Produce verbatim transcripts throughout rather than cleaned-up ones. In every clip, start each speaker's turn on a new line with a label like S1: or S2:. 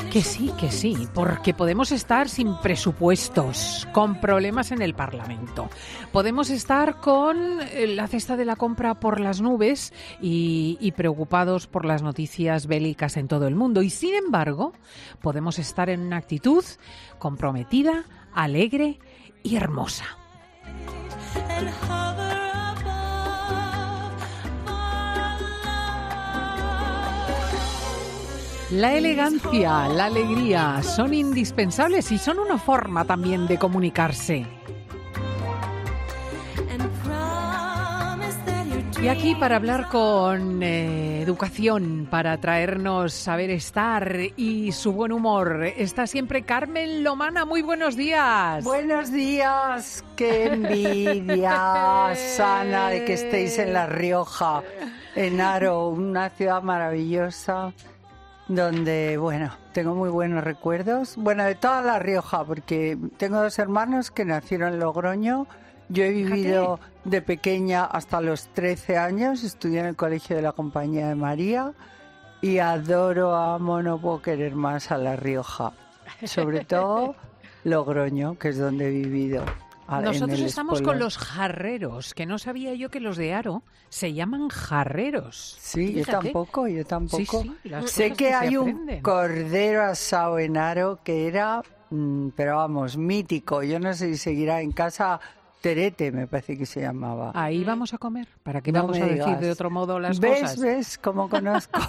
S1: Que sí, que sí, porque podemos estar sin presupuestos, con problemas en el Parlamento. Podemos estar con la cesta de la compra por las nubes y, y preocupados por las noticias bélicas en todo el mundo. Y sin embargo, podemos estar en una actitud comprometida, alegre y hermosa. La elegancia, la alegría son indispensables y son una forma también de comunicarse. Y aquí para hablar con eh, educación, para traernos saber estar y su buen humor, está siempre Carmen Lomana. Muy buenos días.
S2: Buenos días, qué envidia sana de que estéis en La Rioja, en Haro, una ciudad maravillosa. Donde, bueno, tengo muy buenos recuerdos. Bueno, de toda La Rioja, porque tengo dos hermanos que nacieron en Logroño. Yo he vivido Fíjate. de pequeña hasta los trece años, estudié en el Colegio de la Compañía de María y adoro, amo, no puedo querer más a La Rioja. Sobre todo Logroño, que es donde he vivido.
S1: Nosotros estamos Espolón. con los jarreros, que no sabía yo que los de Haro se llaman jarreros.
S2: Sí, Fíjate. yo tampoco, yo tampoco.
S1: Sí, sí,
S2: sé que, que hay
S1: aprenden.
S2: un cordero asado en Haro que era, mmm, pero vamos, mítico. Yo no sé si seguirá en casa. Terete, me parece que se llamaba.
S1: Ahí vamos a comer. ¿Para qué
S2: no
S1: vamos a
S2: digas.
S1: decir de otro modo las
S2: ¿Ves,
S1: cosas?
S2: ¿Ves? ¿Ves cómo conozco?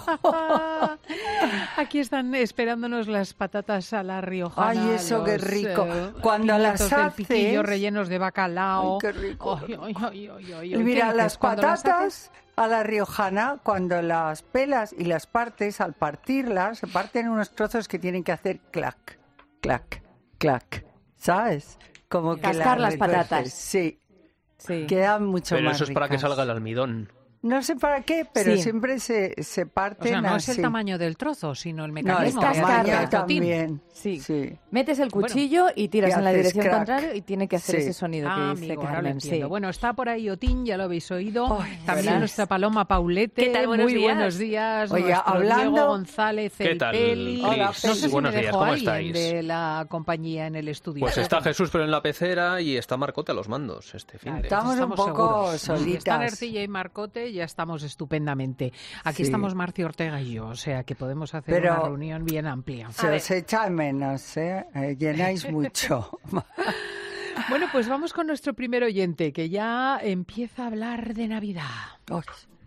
S1: Aquí están esperándonos las patatas a la riojana.
S2: Ay, eso
S1: los,
S2: qué rico.
S1: Eh,
S2: Cuando las haces...
S1: piquillo rellenos de bacalao.
S2: Ay, qué rico.
S1: Ay, ay, ay, ay, ay,
S2: y mira, las patatas
S1: las
S2: a la riojana, cuando las pelas y las partes, al partirlas, se parten en unos trozos que tienen que hacer clac, clac, clac, ¿sabes? Como que
S3: cascar las
S2: retuerces.
S3: patatas.
S2: Sí.
S3: sí.
S2: Quedan mucho
S4: pero
S2: más
S4: eso es
S2: ricas.
S4: para que salga el almidón.
S2: No sé para qué, pero
S3: sí.
S2: siempre se, se parten
S1: O sea, no
S2: así.
S1: es el tamaño del trozo, sino el
S2: No,
S1: mecanismo.
S2: el
S3: es
S2: tamaño
S3: cascarla.
S2: también.
S3: Sí.
S2: sí.
S3: Metes el cuchillo bueno, y tiras
S2: y
S3: en la dirección
S2: crack.
S3: contraria y tiene que hacer
S2: Sí.
S3: ese sonido
S1: Ah,
S3: que dice
S1: amigo, ahora lo
S3: Carmen.
S1: entiendo.
S3: Sí.
S1: Bueno, está por ahí Otín, ya lo habéis oído.
S2: Ay,
S1: También
S2: verás.
S1: nuestra Paloma Paulete.
S3: ¿Qué tal? Buenos
S1: Muy
S3: días.
S1: buenos días.
S2: Oye,
S1: Nuestro
S2: hablando-
S1: Diego González,
S4: ¿Qué
S1: el
S4: tal,
S1: Peli.
S4: Cris?
S1: No sé si
S4: Buenos
S1: me
S4: días,
S1: dejó
S4: ¿cómo
S1: alguien
S4: estáis?
S1: de la compañía en el estudio.
S4: Pues está Jesús pero en la pecera y está Marcote a los mandos este fin de.
S2: Estamos un poco
S1: seguros.
S2: solitas.
S1: Si están Ercilla y Marcote, ya estamos estupendamente. Aquí
S2: Sí.
S1: estamos Marcio Ortega y yo, o sea que podemos hacer
S2: Pero-
S1: una reunión bien amplia.
S2: Se os echa de menos, ¿eh? Eh, Llenáis mucho.
S1: Bueno, pues vamos con nuestro primer oyente, que ya empieza a hablar de Navidad.
S2: Ay.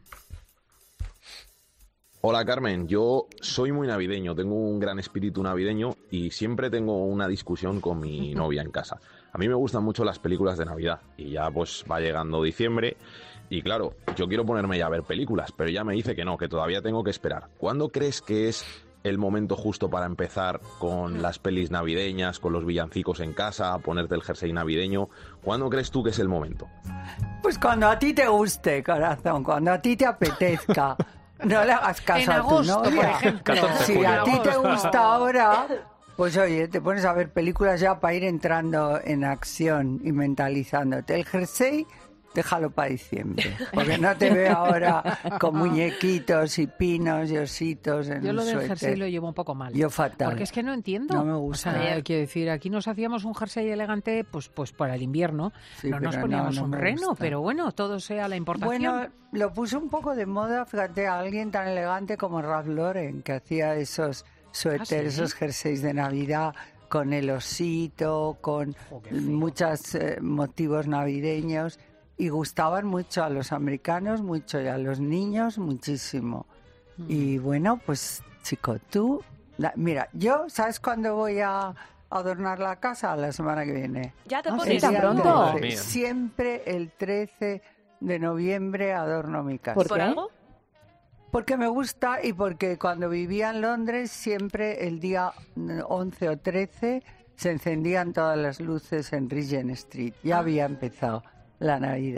S5: Hola Carmen, yo soy muy navideño, tengo un gran espíritu navideño y siempre tengo una discusión con mi novia en casa. A mí me gustan mucho las películas de Navidad y ya pues va llegando diciembre y claro, yo quiero ponerme ya a ver películas, pero ella me dice que no, que todavía tengo que esperar. ¿Cuándo crees que es el momento justo para empezar con las pelis navideñas, con los villancicos en casa, ponerte el jersey navideño? ¿Cuándo crees tú que es el momento?
S2: Pues cuando a ti te guste, corazón, cuando a ti te apetezca. No le hagas caso
S1: En
S2: a
S1: agosto,
S2: tu novia.
S1: por ejemplo.
S4: catorce
S2: Si
S4: de
S2: a ti
S4: julio.
S2: te gusta ahora, pues oye, te pones a ver películas ya para ir entrando en acción y mentalizándote. El jersey, déjalo para diciembre, porque no te veo ahora con muñequitos y pinos y ositos en
S1: Yo
S2: el
S1: lo del
S2: suéter.
S1: jersey lo llevo un poco mal.
S2: Yo fatal.
S1: Porque es que no entiendo.
S2: No me gusta.
S1: O sea, quiero decir, aquí nos hacíamos un jersey elegante pues pues para el invierno.
S2: Sí,
S1: no nos
S2: pero
S1: poníamos
S2: no, no
S1: un
S2: me
S1: reno,
S2: gusta.
S1: pero bueno, todo sea la importación.
S2: Bueno, lo puso un poco de moda, fíjate, a alguien tan elegante como Ralph Lauren, que hacía esos suéteres,
S1: ¿Ah, sí?
S2: esos jerseys de Navidad con el osito, con
S1: Oh, qué feo.
S2: muchos eh, motivos navideños, y gustaban mucho a los americanos, mucho, y a los niños muchísimo.
S1: Mm.
S2: Y bueno, pues chico, tú, la- mira, yo, ¿sabes cuándo voy a adornar la casa? La semana que viene.
S3: ¿Ya te
S2: El
S3: pones
S2: día
S3: tan pronto?
S2: trece.
S4: Madre mía.
S2: Siempre el trece de noviembre adorno mi casa.
S3: ¿Por
S6: ¿Por
S3: qué?
S6: algo?
S2: Porque me gusta y porque cuando vivía en Londres siempre el día once o trece se encendían todas las luces en Regent Street. Ya había empezado la Navidad.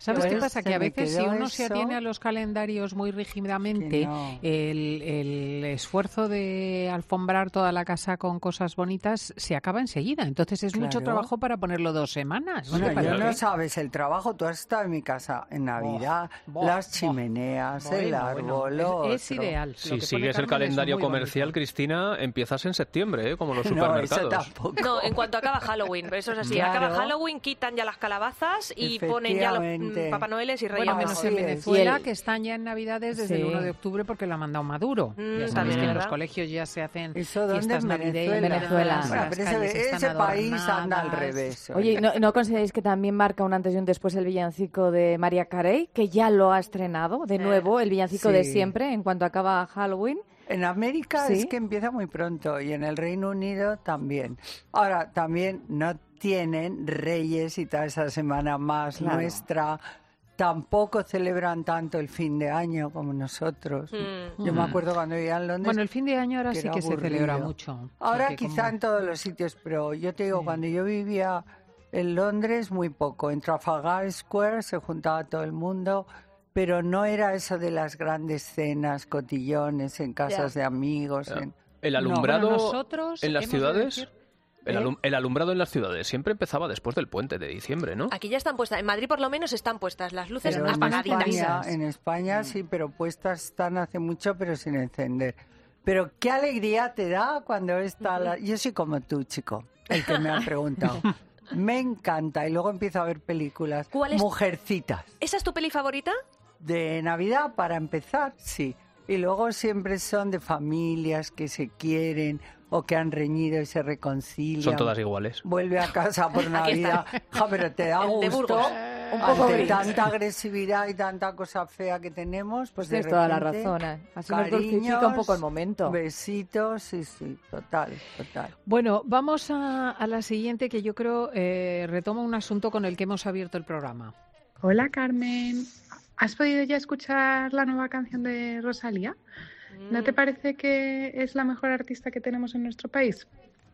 S1: ¿Sabes
S2: Pues
S1: qué pasa?
S2: se
S1: Que a
S2: me
S1: veces si
S2: quedó
S1: uno se
S2: eso.
S1: atiene a los calendarios muy rígidamente,
S2: Que no.
S1: el, el esfuerzo de alfombrar toda la casa con cosas bonitas se acaba enseguida. Entonces es mucho
S2: Claro.
S1: trabajo para ponerlo dos semanas. ¿No
S2: Bueno,
S1: te
S2: yo
S1: parece?
S2: no sabes el trabajo. Tú has estado en mi casa en Navidad,
S1: boh,
S2: las
S1: boh.
S2: chimeneas,
S1: Bueno,
S2: el
S1: bueno,
S2: árbol,
S1: es-
S2: lo
S1: es,
S2: otro.
S1: ideal. Lo
S4: Si
S1: que pone
S4: sigues el
S1: Carmen es
S4: calendario
S1: muy
S4: comercial,
S1: bonito.
S4: Cristina, empiezas en septiembre, ¿eh? Como los
S2: No, eso
S4: supermercados.
S2: tampoco.
S6: No, en cuanto acaba Halloween, pero eso es así.
S2: Claro.
S6: Acaba Halloween, quitan ya las calabazas y ponen ya los
S2: Efectivamente.
S6: mm, Papá Noeles y Reyes
S1: Bueno,
S2: Así
S1: menos
S6: Magos.
S1: en
S2: es.
S1: Venezuela,
S3: Y el-
S1: que están ya en Navidades desde
S3: Sí.
S1: el uno de octubre porque lo ha mandado Maduro.
S6: Mm,
S1: ya sabéis
S6: también,
S1: que en los
S6: ¿verdad?
S1: colegios ya se hacen
S2: ¿Eso dónde?
S1: fiestas
S2: En
S1: navideñas.
S3: Venezuela.
S1: las
S2: Bueno, pero
S1: calles
S2: ese,
S1: están
S2: ese país anda al
S1: adornadas.
S2: revés.
S3: Oye, ¿no, ¿no consideráis que también marca un antes y un después el villancico de Mariah Carey, que ya lo ha estrenado de nuevo, el villancico de
S2: Sí.
S3: siempre, en cuanto acaba Halloween?
S2: En América
S3: Sí.
S2: es que empieza muy pronto y en el Reino Unido también. Ahora, también no tienen Reyes y toda esa semana más
S3: Claro.
S2: nuestra. Tampoco celebran tanto el fin de año como nosotros.
S6: Mm.
S2: Yo me acuerdo cuando vivía en Londres.
S1: Bueno, el fin de año ahora
S2: que
S1: sí
S2: era
S1: que se
S2: aburrido.
S1: celebra mucho.
S2: Ahora
S1: porque
S2: quizá
S1: como-
S2: en todos los sitios, pero yo te digo,
S1: Sí.
S2: cuando yo vivía en Londres, muy poco. En Trafalgar Square se juntaba todo el mundo, pero no era eso de las grandes cenas, cotillones en casas de amigos.
S4: Ya.
S2: en-
S4: El
S2: No,
S4: alumbrado
S1: bueno, nosotros
S4: en las
S1: hemos de
S4: ciudades...
S1: decir-
S4: El,
S2: ¿Eh?
S4: alum- el alumbrado en las ciudades siempre empezaba después del puente de diciembre, ¿no?
S6: Aquí ya están puestas, en Madrid por lo menos están puestas las luces
S2: Pero en
S6: apagaditas.
S2: España, en España sí, pero puestas están hace mucho, pero sin encender. Pero qué alegría te da cuando está la... Yo soy como tú, chico, el que me ha preguntado. Me encanta. Y luego empiezo a ver películas.
S6: ¿Cuál es-
S2: Mujercitas.
S6: ¿Esa es tu peli favorita?
S2: De Navidad, para empezar, sí. Y luego siempre son de familias que se quieren o que han reñido y se reconcilian.
S4: Son todas iguales.
S2: Vuelve a casa por Navidad. Ja, pero te da
S6: El de
S2: gusto.
S6: Burgos.
S3: Un poco
S2: Ante
S3: gris.
S2: tanta agresividad y tanta cosa fea que tenemos, pues de
S3: Tienes toda la
S2: repente,
S3: razón. ¿eh? Así nos dulcifica un
S2: cariños,
S3: poco el momento.
S2: Besitos, sí, sí, total, total.
S1: Bueno, vamos a, a la siguiente, que yo creo eh, retoma un asunto con el que hemos abierto el programa.
S7: Hola Carmen, ¿has podido ya escuchar la nueva canción de Rosalía? ¿No te parece que es la mejor artista que tenemos en nuestro país?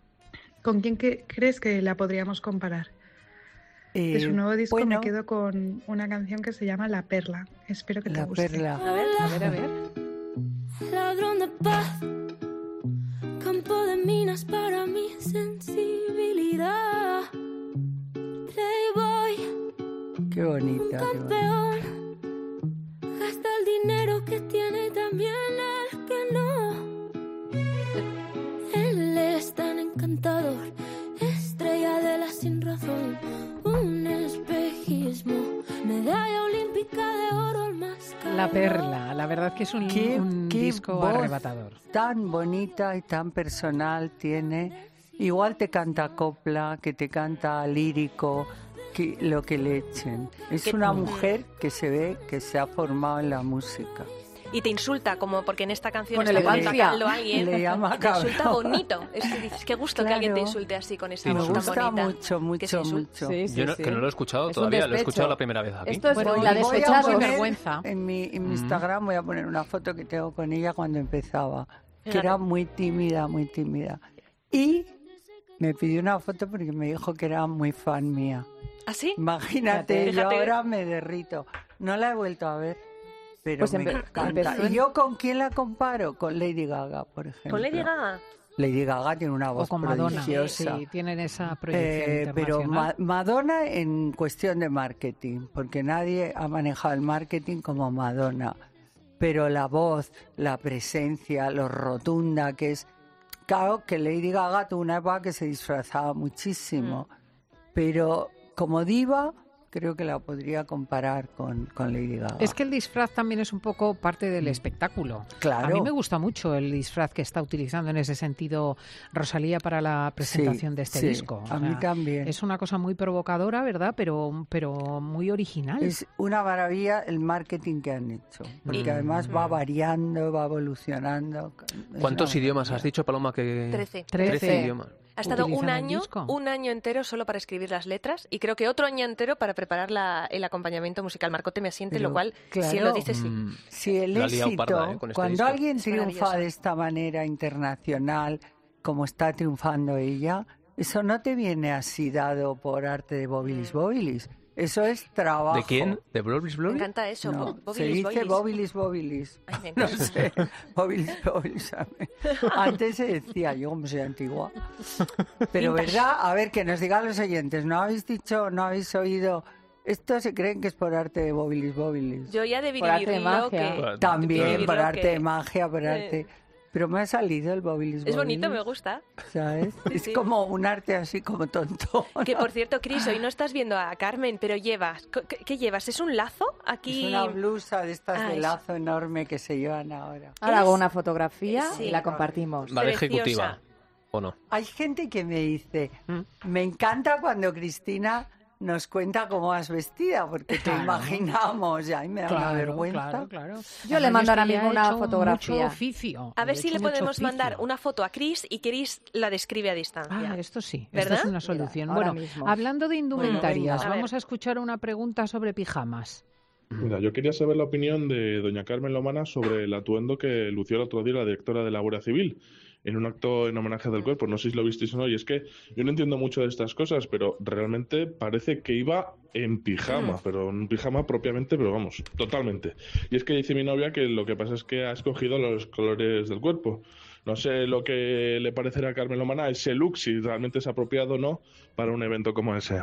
S7: ¿Con quién que- crees que la podríamos comparar?
S2: Eh,
S7: De su nuevo disco
S2: bueno,
S7: me quedo con una canción que se llama La Perla. Espero que te
S2: La
S7: guste.
S2: Perla.
S1: A ver, a ver, a ver.
S8: Ladrón de paz, campo de minas para mi sensibilidad. Playboy,
S2: Qué bonita, qué bonita.
S8: campeón, gasta el dinero que tiene y también el que no. Él es tan encantador, estrella de la sin razón, un espejismo, medalla olímpica de oro al más caro.
S1: La Perla, la verdad que es un,
S2: Qué,
S1: un
S2: qué
S1: disco
S2: voz
S1: arrebatador.
S2: tan bonita y tan personal tiene. Igual te canta copla, que te canta lírico, que lo que le echen. Es
S6: Que-
S2: una mujer que se ve que se ha formado en la música.
S6: Y te insulta, como porque en esta canción
S3: Con
S6: está
S3: elegancia.
S6: atacando a alguien.
S2: Le llama
S6: Te insulta
S2: cabrón.
S6: bonito. Es que dices, qué gusto que alguien te
S2: Claro.
S6: insulte así con esa
S2: Me
S6: voz tan
S2: gusta
S6: bonita.
S2: mucho,
S6: Que se
S2: mucho,
S6: insulte.
S2: mucho.
S3: Sí, sí,
S4: Yo no,
S3: sí.
S4: que no lo he escuchado
S3: Es un
S4: todavía, lo he
S3: despecho.
S4: escuchado la primera vez aquí.
S3: Esto es
S1: Bueno,
S3: la
S1: y voy a
S3: despechados.
S1: poner-
S2: poner
S1: vergüenza.
S2: En mi, en mi Instagram voy a poner una foto que tengo con ella cuando empezaba, que
S6: Fíjate.
S2: era muy tímida, muy tímida. Y me pidió una foto porque me dijo que era muy fan mía.
S6: ¿Ah, sí?
S2: Imagínate,
S6: Fíjate.
S2: yo
S6: Fíjate.
S2: ahora me derrito. No la he vuelto a ver, pero
S3: Pues
S2: me
S3: empe-
S2: encanta.
S3: empezó en-
S2: ¿Y yo con quién la comparo? Con Lady Gaga, por ejemplo.
S6: ¿Con Lady Gaga?
S2: Lady Gaga tiene una
S1: O
S2: voz
S1: con Madonna.
S2: prodigiosa.
S1: Sí, tienen esa proyección
S2: Eh, pero
S1: internacional.
S2: Ma- Madonna en cuestión de marketing, porque nadie ha manejado el marketing como Madonna. Pero la voz, la presencia, lo rotunda que es. Claro que Lady Gaga tuvo una época que se disfrazaba muchísimo, pero como diva creo que la podría comparar con, con Lady Gaga.
S1: Es que el disfraz también es un poco parte del espectáculo.
S2: Claro.
S1: A mí me gusta mucho el disfraz que está utilizando en ese sentido Rosalía para la presentación
S2: Sí,
S1: de este
S2: sí,
S1: disco. O
S2: a mí
S1: sea,
S2: también.
S1: Es una cosa muy provocadora, ¿verdad? Pero, pero muy original.
S2: Es una maravilla el marketing que han hecho, porque
S6: Y-
S2: además va variando, va evolucionando. Es
S4: ¿Cuántos
S2: una
S4: idiomas
S2: maravilla.
S4: has dicho, Paloma? Que...
S6: Trece.
S1: Trece.
S4: idiomas.
S6: Ha estado un
S1: Utilizando el
S6: año,
S1: disco.
S6: un año entero solo para escribir las letras y creo que otro año entero para preparar la- el acompañamiento musical. Marcote me asiente,
S2: Pero,
S6: lo cual, si
S2: claro.
S6: él lo dice, sí.
S4: Mm,
S2: Si el
S4: La ha liado
S2: éxito,
S4: parda, ¿eh? con este
S2: cuando
S4: disco.
S2: alguien
S6: Es
S2: triunfa
S6: maravilloso.
S2: de esta manera internacional, como está triunfando ella, eso no te viene así dado por arte de bobilis
S6: Mm.
S2: bobilis. Eso es trabajo.
S4: ¿De quién? ¿De Bobilis
S6: Me
S4: Bobilis?
S6: encanta eso.
S2: No,
S6: bo-
S2: se
S6: bobilis,
S2: dice
S6: bobilis.
S2: bobilis, bobilis.
S6: Ay, me
S2: No
S6: encanta.
S2: sé, bobilis, bobilis. Antes se decía, yo como soy antigua. Pero verdad, a ver, que nos digan los oyentes, ¿no habéis dicho, no habéis oído? Esto se creen que es por arte de bobilis, bobilis.
S6: Yo ya de
S3: Por arte de
S6: vivirlo
S3: magia.
S6: que...
S2: También
S6: de
S2: por
S6: vivirlo
S2: arte
S6: que-
S2: de magia, por arte... Pero me ha salido el bobilis,
S6: Es
S2: bobilis.
S6: bonito, me gusta.
S2: ¿Sabes?
S6: Sí,
S2: Es
S6: sí.
S2: como un arte así como tonto.
S6: Que por cierto, Cris, hoy no estás viendo a Carmen, pero llevas... ¿Qué, qué llevas? ¿Es un lazo? Aquí...
S2: Es una blusa de estas
S6: Ah,
S2: de
S6: es-
S2: lazo enorme que se llevan ahora.
S3: Ahora
S6: Es-
S3: hago una fotografía
S6: Sí.
S3: y la compartimos.
S4: Vale,
S6: Preciosa.
S4: ejecutiva. ¿O no?
S2: Hay gente que me dice,
S4: ¿Mm?
S2: me encanta cuando Cristina nos cuenta cómo vas vestida, porque te
S1: Claro.
S2: imaginamos, y a mí me da una vergüenza.
S1: Claro, claro.
S3: Yo le
S1: Además,
S3: mando
S1: es
S3: ahora
S1: que ya
S3: mismo
S1: he
S3: una
S1: hecho
S3: fotografía.
S1: Mucho oficio.
S6: A ver
S1: He
S6: si
S1: hecho
S6: le
S1: mucho
S6: podemos
S1: oficio.
S6: mandar una foto a Cris y Cris la describe a distancia.
S1: Ah, esto sí,
S6: ¿Verdad?
S1: esto es una solución.
S3: ahora
S1: Bueno,
S3: mismo.
S1: hablando de indumentarias,
S6: venga. A
S1: vamos a escuchar una pregunta sobre pijamas.
S9: Mira, yo quería saber la opinión de doña Carmen Lomana sobre el atuendo que lució el otro día la directora de la Guardia Civil en un acto en homenaje del cuerpo. No sé si lo visteis o no, y es que yo no entiendo mucho de estas cosas, pero realmente parece que iba en pijama, pero en pijama propiamente, pero vamos, totalmente. Y es que dice mi novia que lo que pasa es que ha escogido los colores del cuerpo. No sé lo que le parecerá a Carmen Lomana ese look, si realmente es apropiado o no para un evento como ese.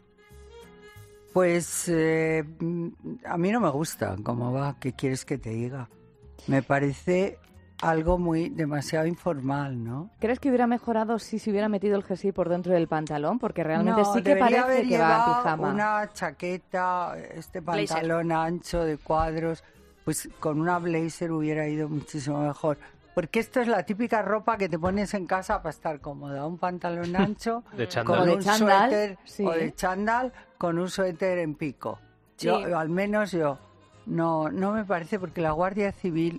S2: Pues eh, mm, a mí no me gusta cómo va, ¿qué quieres que te diga? Me parece algo muy demasiado informal, ¿no?
S3: ¿Crees que hubiera mejorado si se hubiera metido el jersey por dentro del pantalón? Porque realmente
S2: No,
S3: sí que
S2: debería haber
S3: parece que va en
S2: llevado
S3: pijama.
S2: una chaqueta, este
S6: Blazer.
S2: pantalón ancho de cuadros, pues con una blazer hubiera ido muchísimo mejor. Porque esto es la típica ropa que te pones en casa para estar cómoda. Un pantalón ancho
S4: De
S2: con
S4: chándal.
S3: O de
S2: un
S3: chándal,
S2: suéter
S3: sí.
S2: o de chándal con un suéter en pico.
S6: Sí.
S2: Yo, al menos yo, no, no me parece, porque la Guardia Civil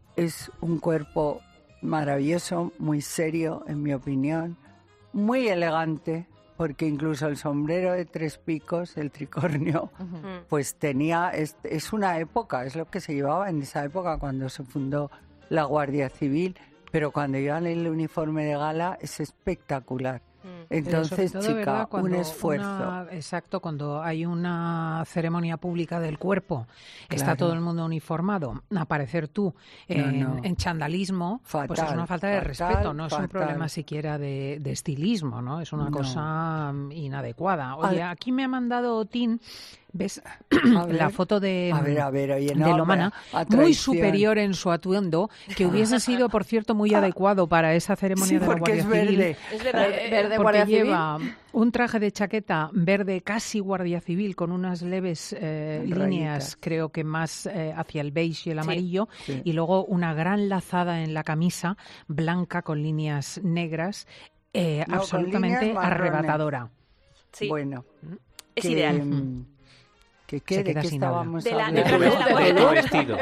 S2: es un cuerpo maravilloso, muy serio, en mi opinión, muy elegante, porque incluso el sombrero de tres picos, el tricornio,
S6: Mm.
S2: pues tenía, es, es una época, es lo que se llevaba en esa época cuando se fundó la Guardia Civil, pero cuando llevan el uniforme de gala es espectacular.
S6: Mm.
S1: Pero sobre
S2: Entonces,
S1: todo,
S2: chica,
S1: ¿verdad?
S2: un
S1: Cuando
S2: esfuerzo.
S1: una- exacto, cuando hay una ceremonia pública del cuerpo, está
S2: Claro.
S1: todo el mundo uniformado, aparecer tú en,
S2: No, no.
S1: en chandalismo, pues es
S2: Fatal,
S1: una falta de
S2: fatal,
S1: respeto, no es un
S2: fatal.
S1: problema siquiera de, de estilismo, ¿no? Es una
S2: No.
S1: cosa mm, inadecuada. Oye,
S2: A-
S1: aquí me ha mandado Otín, ¿ves?
S2: A
S1: la
S2: ver,
S1: foto de,
S2: a ver, a ver, oye,
S1: de
S2: no,
S1: Lomana,
S2: a
S1: muy
S2: traición.
S1: superior en su atuendo, que hubiese sido, por cierto, muy adecuado para esa ceremonia
S2: Sí,
S1: de la
S2: porque
S1: Guardia
S2: es
S1: Civil.
S2: verde.
S6: Es verdad.
S3: Eh, verde
S1: Porque
S3: Guardia Civil.
S1: lleva un traje de chaqueta verde casi Guardia Civil con unas leves eh,
S2: Rayitas.
S1: líneas, creo que más eh, hacia el beige y el
S6: Sí.
S1: amarillo,
S2: Sí.
S1: y luego una gran lazada en la camisa blanca con líneas negras, eh,
S2: No, con
S1: absolutamente
S2: líneas marrones.
S1: arrebatadora.
S6: Sí,
S2: Bueno,
S6: es
S2: que,
S6: ideal.
S2: mm, ¿Que qué?
S1: Se
S2: ¿De
S1: queda
S2: qué
S1: sin habla.
S2: estábamos
S6: De la-
S2: hablando?
S6: del traje de la
S4: De
S6: Guardia.
S4: tu vestido.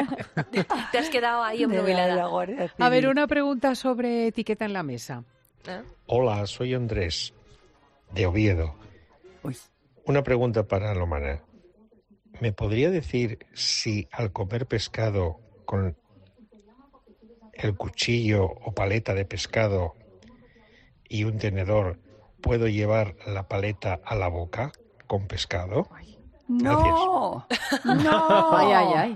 S6: Te has quedado ahí
S2: De la- de la
S6: obnubilada.
S2: Guardia
S1: A ver,
S2: Civil.
S1: una pregunta sobre etiqueta en la mesa.
S6: ¿Eh?
S10: Hola, soy Andrés, de Oviedo.
S2: Uy,
S10: Una pregunta para Lomana. ¿Me podría decir si al comer pescado con el cuchillo o paleta de pescado y un tenedor puedo llevar la paleta a la boca con pescado?
S2: no, no,
S3: Ay, ay, ay.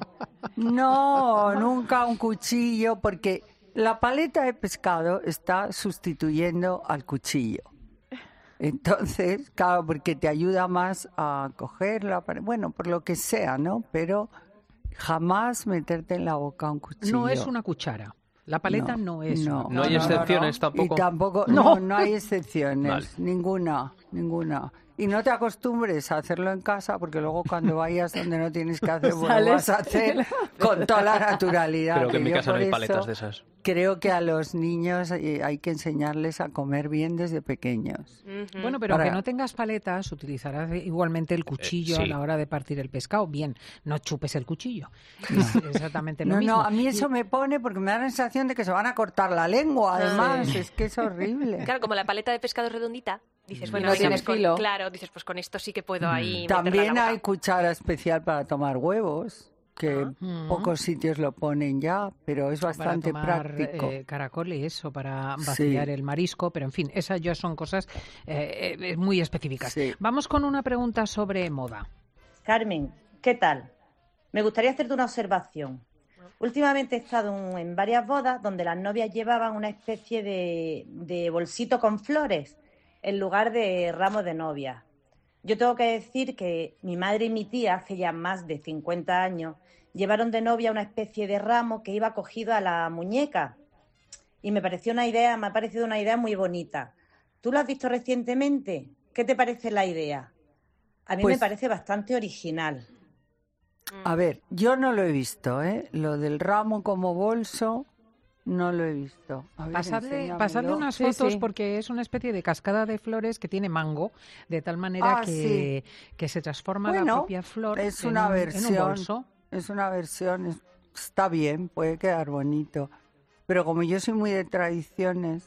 S2: no, nunca un cuchillo, porque la paleta de pescado está sustituyendo al cuchillo. Entonces, claro, porque te ayuda más a cogerla, para- bueno, por lo que sea, ¿no? Pero jamás meterte en la boca un cuchillo.
S1: No es una cuchara. La paleta no, es
S2: no,
S1: una
S4: No hay
S2: no,
S4: excepciones
S2: Y
S4: tampoco.
S2: tampoco,
S1: No.
S2: no, no hay excepciones,
S4: Vale.
S2: ninguna, ninguna. Y no te acostumbres a hacerlo en casa, porque luego cuando vayas donde no tienes que hacer, pues lo
S3: Sales.
S2: vas a hacer con toda la naturalidad.
S4: Creo que en mi
S2: yo
S4: casa no
S2: por
S4: hay
S2: eso
S4: paletas de esas.
S2: Creo que a los niños eh, hay que enseñarles a comer bien desde pequeños.
S6: Ujú.
S1: Bueno, pero
S2: Para-
S1: aunque no tengas paletas, utilizarás igualmente el cuchillo
S4: Eh, sí.
S1: a la hora de partir el pescado. Bien, no chupes el cuchillo. Es exactamente lo
S2: No,
S1: mismo.
S2: no, a mí eso me pone porque me da la sensación de que se van a cortar la lengua, además,
S6: Sí.
S2: es que es horrible.
S6: Claro, como la paleta de pescado es redondita, dices, bueno,
S3: no
S6: venga,
S3: tiene
S6: pues con-
S3: filo.
S6: claro, dices, pues con esto sí que puedo ahí meterla en
S2: También
S6: la
S2: hay
S6: boca.
S2: cuchara especial para tomar huevos, que
S1: Ah.
S2: pocos sitios lo ponen ya, pero es bastante
S1: para tomar,
S2: práctico.
S1: eh, caracol y eso, para
S2: Sí.
S1: vaciar el marisco, pero en fin, esas ya son cosas eh, eh, muy específicas.
S2: Sí.
S1: Vamos con una pregunta sobre moda.
S11: Carmen, ¿qué tal? Me gustaría hacerte una observación. Últimamente he estado en varias bodas donde las novias llevaban una especie de, de bolsito con flores en lugar de ramos de novia. Yo tengo que decir que mi madre y mi tía, hace ya más de cincuenta años, llevaron de novia una especie de ramo que iba cogido a la muñeca. Y me pareció una idea, me ha parecido una idea muy bonita. ¿Tú lo has visto recientemente? ¿Qué te parece la idea? A mí
S2: Pues,
S11: me parece bastante original.
S2: A ver, yo no lo he visto, ¿eh? Lo del ramo como bolso no lo he visto. A ver,
S1: Pasadle,
S2: enséñamelo.
S1: pasadle unas
S2: Sí,
S1: fotos
S2: sí.
S1: porque es una especie de cascada de flores que tiene mango, de tal manera
S2: Ah,
S1: que, que se transforma
S2: Bueno,
S1: la propia flor
S2: es
S1: en,
S2: una
S1: un, en un
S2: versión,
S1: bolso.
S2: es una versión, es- está bien, puede quedar bonito. Pero como yo soy muy de tradiciones,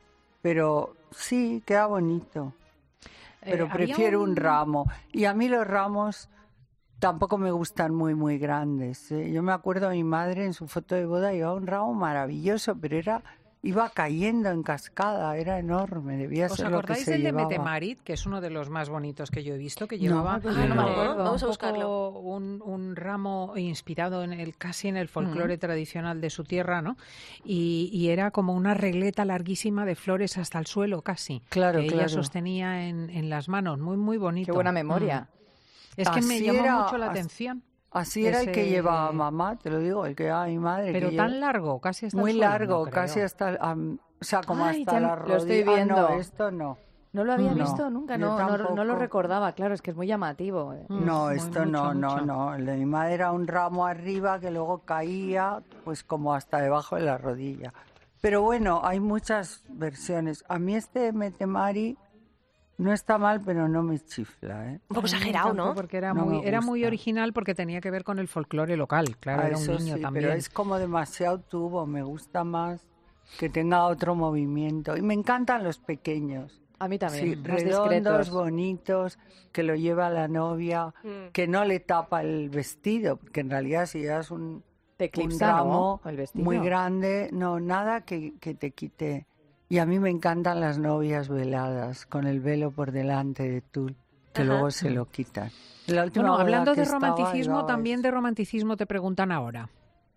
S2: pero sí, queda bonito. Pero
S1: Eh, había
S2: prefiero un...
S1: un-
S2: ramo. Y a mí los ramos tampoco me gustan muy, muy grandes, ¿eh? Yo me acuerdo a mi madre en su foto de boda llevaba un ramo maravilloso, pero era iba cayendo en cascada, era enorme, debía
S1: ¿Os
S2: ser lo que
S1: acordáis
S2: se
S1: del de
S2: llevaba.
S1: Metemarit, que es uno de los más bonitos que yo he visto, que
S2: No,
S1: llevaba
S2: pues yo no me
S1: eh,
S2: acuerdo.
S6: Vamos a
S1: un
S6: buscarlo.
S1: poco un, un ramo inspirado en el casi en el folclore tradicional de su tierra, ¿no? Y, y era como una regleta larguísima de flores hasta el suelo, casi.
S2: Claro,
S1: que ella
S2: claro.
S1: sostenía en, en las manos, muy muy bonito.
S3: Qué buena memoria.
S1: Mm. Es que me
S2: Así
S1: llamó
S2: era,
S1: mucho la
S2: as-
S1: atención.
S2: Así era el que
S1: ese-
S2: llevaba mamá, te lo digo, el que llevaba mi madre.
S1: Pero
S2: que
S1: tan
S2: lleva-
S1: largo, casi hasta
S2: Muy
S1: el suelo,
S2: largo,
S1: no creo.
S2: casi hasta, am, o sea, como
S3: Ay,
S2: hasta
S3: ya
S2: la
S3: lo estoy
S2: rodilla. Ah,
S3: viendo.
S2: no, esto no.
S3: No lo había
S2: No,
S3: visto nunca,
S2: yo
S3: no, no, no lo
S2: tampoco.
S3: recordaba, claro, es que es muy llamativo. eh.
S1: Mm,
S2: No,
S1: muy-
S2: esto
S1: mucho,
S2: no, no,
S1: mucho.
S2: no. El de mi madre era un ramo arriba que luego caía, pues como hasta debajo de la rodilla. Pero bueno, hay muchas versiones. A mí este Metemari no está mal, pero no me chifla, ¿eh?
S6: Un poco
S1: A mí me
S6: exagerado,
S1: encantó
S6: ¿no?
S1: Porque era,
S2: No
S1: muy,
S2: me
S1: era muy
S2: gusta.
S1: original porque tenía que ver con el folclore local. Claro,
S2: Ah,
S1: era un
S2: eso
S1: niño
S2: sí,
S1: también.
S2: pero es como demasiado tubo. Me gusta más que tenga otro movimiento. Y me encantan los pequeños.
S3: A mí también,
S2: Sí,
S3: más
S2: redondos,
S3: discretos.
S2: bonitos, que lo lleva la novia,
S6: Mm.
S2: que no le tapa el vestido, porque en realidad si llevas un,
S3: Te
S2: un
S3: eclipsa, ¿no?
S2: ramo
S3: El vestido.
S2: muy grande, no, nada que, que te quite. Y a mí me encantan las novias veladas, con el velo por delante de tul, que
S6: Ajá.
S2: luego se lo quitan. La última
S1: Bueno,
S2: boda
S1: hablando
S2: que
S1: de
S2: estaba,
S1: romanticismo,
S2: llevaba
S1: también
S2: eso.
S1: de romanticismo te preguntan ahora.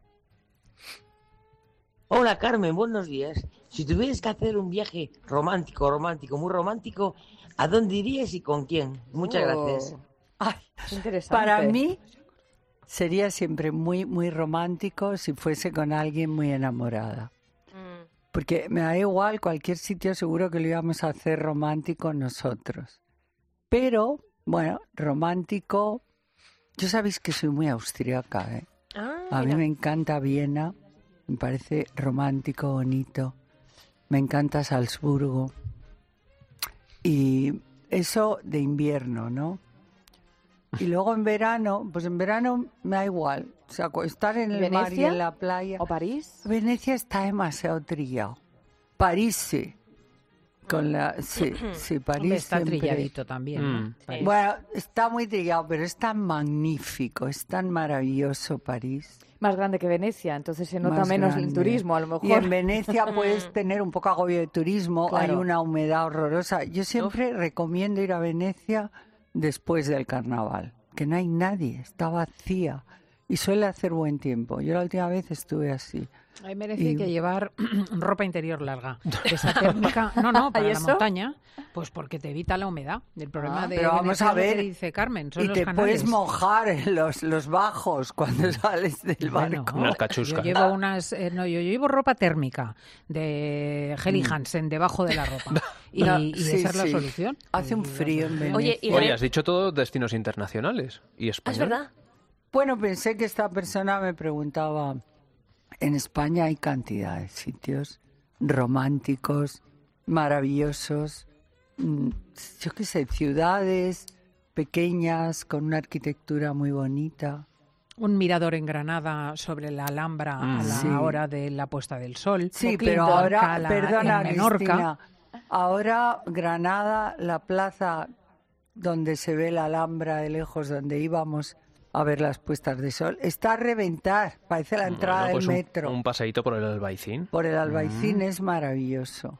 S12: Hola Carmen, buenos días. Si tuvieras que hacer un viaje romántico, romántico, muy romántico, ¿a dónde irías y con quién? Muchas
S2: Oh.
S12: gracias.
S2: Ay,
S3: Es interesante.
S2: para mí sería siempre muy, muy romántico si fuese con alguien muy enamorada.
S6: Mm.
S2: Porque me da igual, cualquier sitio seguro que lo íbamos a hacer romántico nosotros. Pero, bueno, romántico, yo sabéis que soy muy austríaca, ¿eh?
S6: Ah,
S2: A mí
S6: mira.
S2: me encanta Viena, me parece romántico, bonito. Me encanta Salzburgo. Y eso de invierno, ¿no? Y luego en verano, pues en verano me da igual. O sea, cu- estar en el mar y
S3: ¿Venecia?
S2: en la playa.
S3: ¿O París?
S2: Venecia está demasiado trillado. París sí. Con la, sí, sí, París
S1: Hombre, está
S2: siempre.
S1: trilladito también. ¿no?
S4: Mm.
S1: París.
S2: Bueno, está muy trillado, pero es tan magnífico, es tan maravilloso París.
S3: Más grande que Venecia, entonces se nota
S2: Más
S3: menos el
S2: grande.
S3: turismo, a lo mejor.
S2: Y en Venecia puedes tener un poco agobio de turismo,
S3: Claro.
S2: hay una humedad horrorosa. Yo siempre recomiendo ir a Venecia después del carnaval, que no hay nadie, está vacía y suele hacer buen tiempo. Yo la última vez estuve así.
S1: Ahí merece
S2: Y-
S1: que llevar ropa interior larga. Esa térmica, no, no, para
S3: ¿Y
S1: la
S3: eso?
S1: montaña, pues porque te evita la humedad. El problema
S3: Ah,
S1: de
S2: pero vamos
S1: Venecia
S2: a
S1: es lo que
S2: ver,
S1: dice Carmen, son
S2: Y
S1: los
S2: te
S1: canales.
S2: puedes mojar en los, los bajos cuando sales del
S1: Bueno,
S2: barco.
S4: Unas
S1: yo
S4: cachuscas.
S1: llevo unas, eh, no, yo llevo ropa térmica de Heli
S2: Mm.
S1: Hansen debajo de la ropa y,
S2: No,
S1: y
S2: sí,
S1: esa es la
S2: sí.
S1: solución.
S2: Hace un frío en Venecia.
S6: Oye, y
S4: Oye,
S6: Ren-
S4: has dicho todos destinos internacionales. ¿Y
S6: Ah, es
S4: español?
S6: verdad.
S2: Bueno, pensé que esta persona me preguntaba, en España hay cantidad de sitios románticos, maravillosos, mm, yo qué sé, ciudades pequeñas con una arquitectura muy bonita.
S1: Un mirador en Granada sobre la Alhambra a la
S2: Sí.
S1: hora de la puesta del sol.
S2: Sí,
S1: O
S2: pero
S1: Clinton,
S2: ahora,
S1: Cala,
S2: perdona,
S1: en Menorca.
S2: Cristina, ahora Granada, la plaza donde se ve la Alhambra de lejos, donde íbamos a ver las puestas de sol, está a reventar, parece la entrada
S4: Bueno, pues
S2: del
S4: un-
S2: metro.
S4: Un, paseíto por el Albaicín.
S2: Por el Albaicín
S4: Mm.
S2: es maravilloso.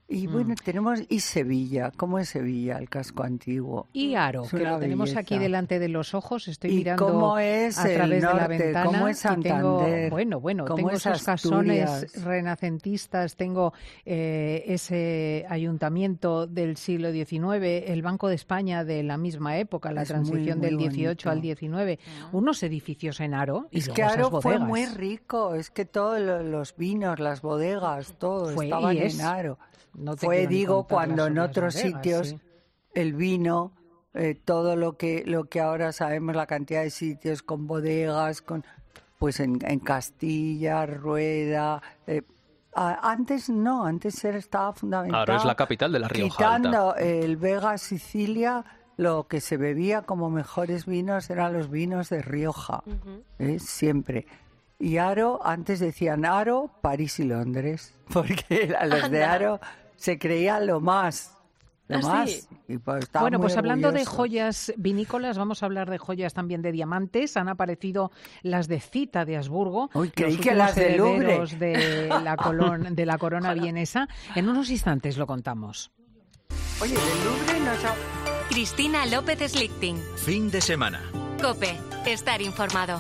S2: Y bueno, mm. tenemos y Sevilla, ¿cómo es Sevilla, el casco antiguo?
S1: Y Haro, que lo tenemos
S2: belleza.
S1: aquí delante de los ojos, estoy
S2: ¿Y
S1: mirando
S2: cómo es
S1: a través
S2: el norte?
S1: de la ventana.
S2: ¿Cómo es Santander?
S1: Tengo, bueno, bueno,
S2: ¿Cómo
S1: tengo
S2: es
S1: esos
S2: Asturias?
S1: casones renacentistas, tengo eh, ese ayuntamiento del siglo diecinueve, el Banco de España de la misma época, la
S2: es
S1: transición
S2: muy, muy
S1: del dieciocho
S2: bonito.
S1: al diecinueve, unos edificios en Haro y
S2: es
S1: luego
S2: que
S1: esas
S2: Haro
S1: bodegas.
S2: fue muy rico, es que todos los vinos, las bodegas, todo
S1: Fue,
S2: estaban
S1: y es.
S2: en Haro.
S1: No te
S2: Fue,
S1: quiero ni
S2: digo,
S1: contar
S2: cuando
S1: las
S2: en
S1: otras
S2: otros
S1: bodegas,
S2: sitios
S1: sí.
S2: el vino, eh, todo lo que lo que ahora sabemos, la cantidad de sitios con bodegas, con pues en, en Castilla, Rueda. Eh, a, antes no, antes era, estaba fundamental.
S4: Ahora es la capital de la Rioja
S2: Quitando
S4: Alta.
S2: el Vega, Sicilia, lo que se bebía como mejores vinos eran los vinos de Rioja, uh-huh. eh, siempre. Y Haro, antes decían Haro, París y Londres, porque a los Anda. de Haro se creía lo más, lo ¿Ah, más. Sí? Y pues
S1: bueno, pues hablando
S2: orgullosos.
S1: de joyas vinícolas, vamos a hablar de joyas también de diamantes. Han aparecido las de Cita de Habsburgo,
S2: Uy, creí
S1: los
S2: que las de Louvre.
S1: de la, colon, de la corona vienesa. En unos instantes lo contamos.
S2: Oye, del Louvre nos ha...
S13: Cristina López Slichting.
S14: Fin de semana.
S13: COPE. Estar informado.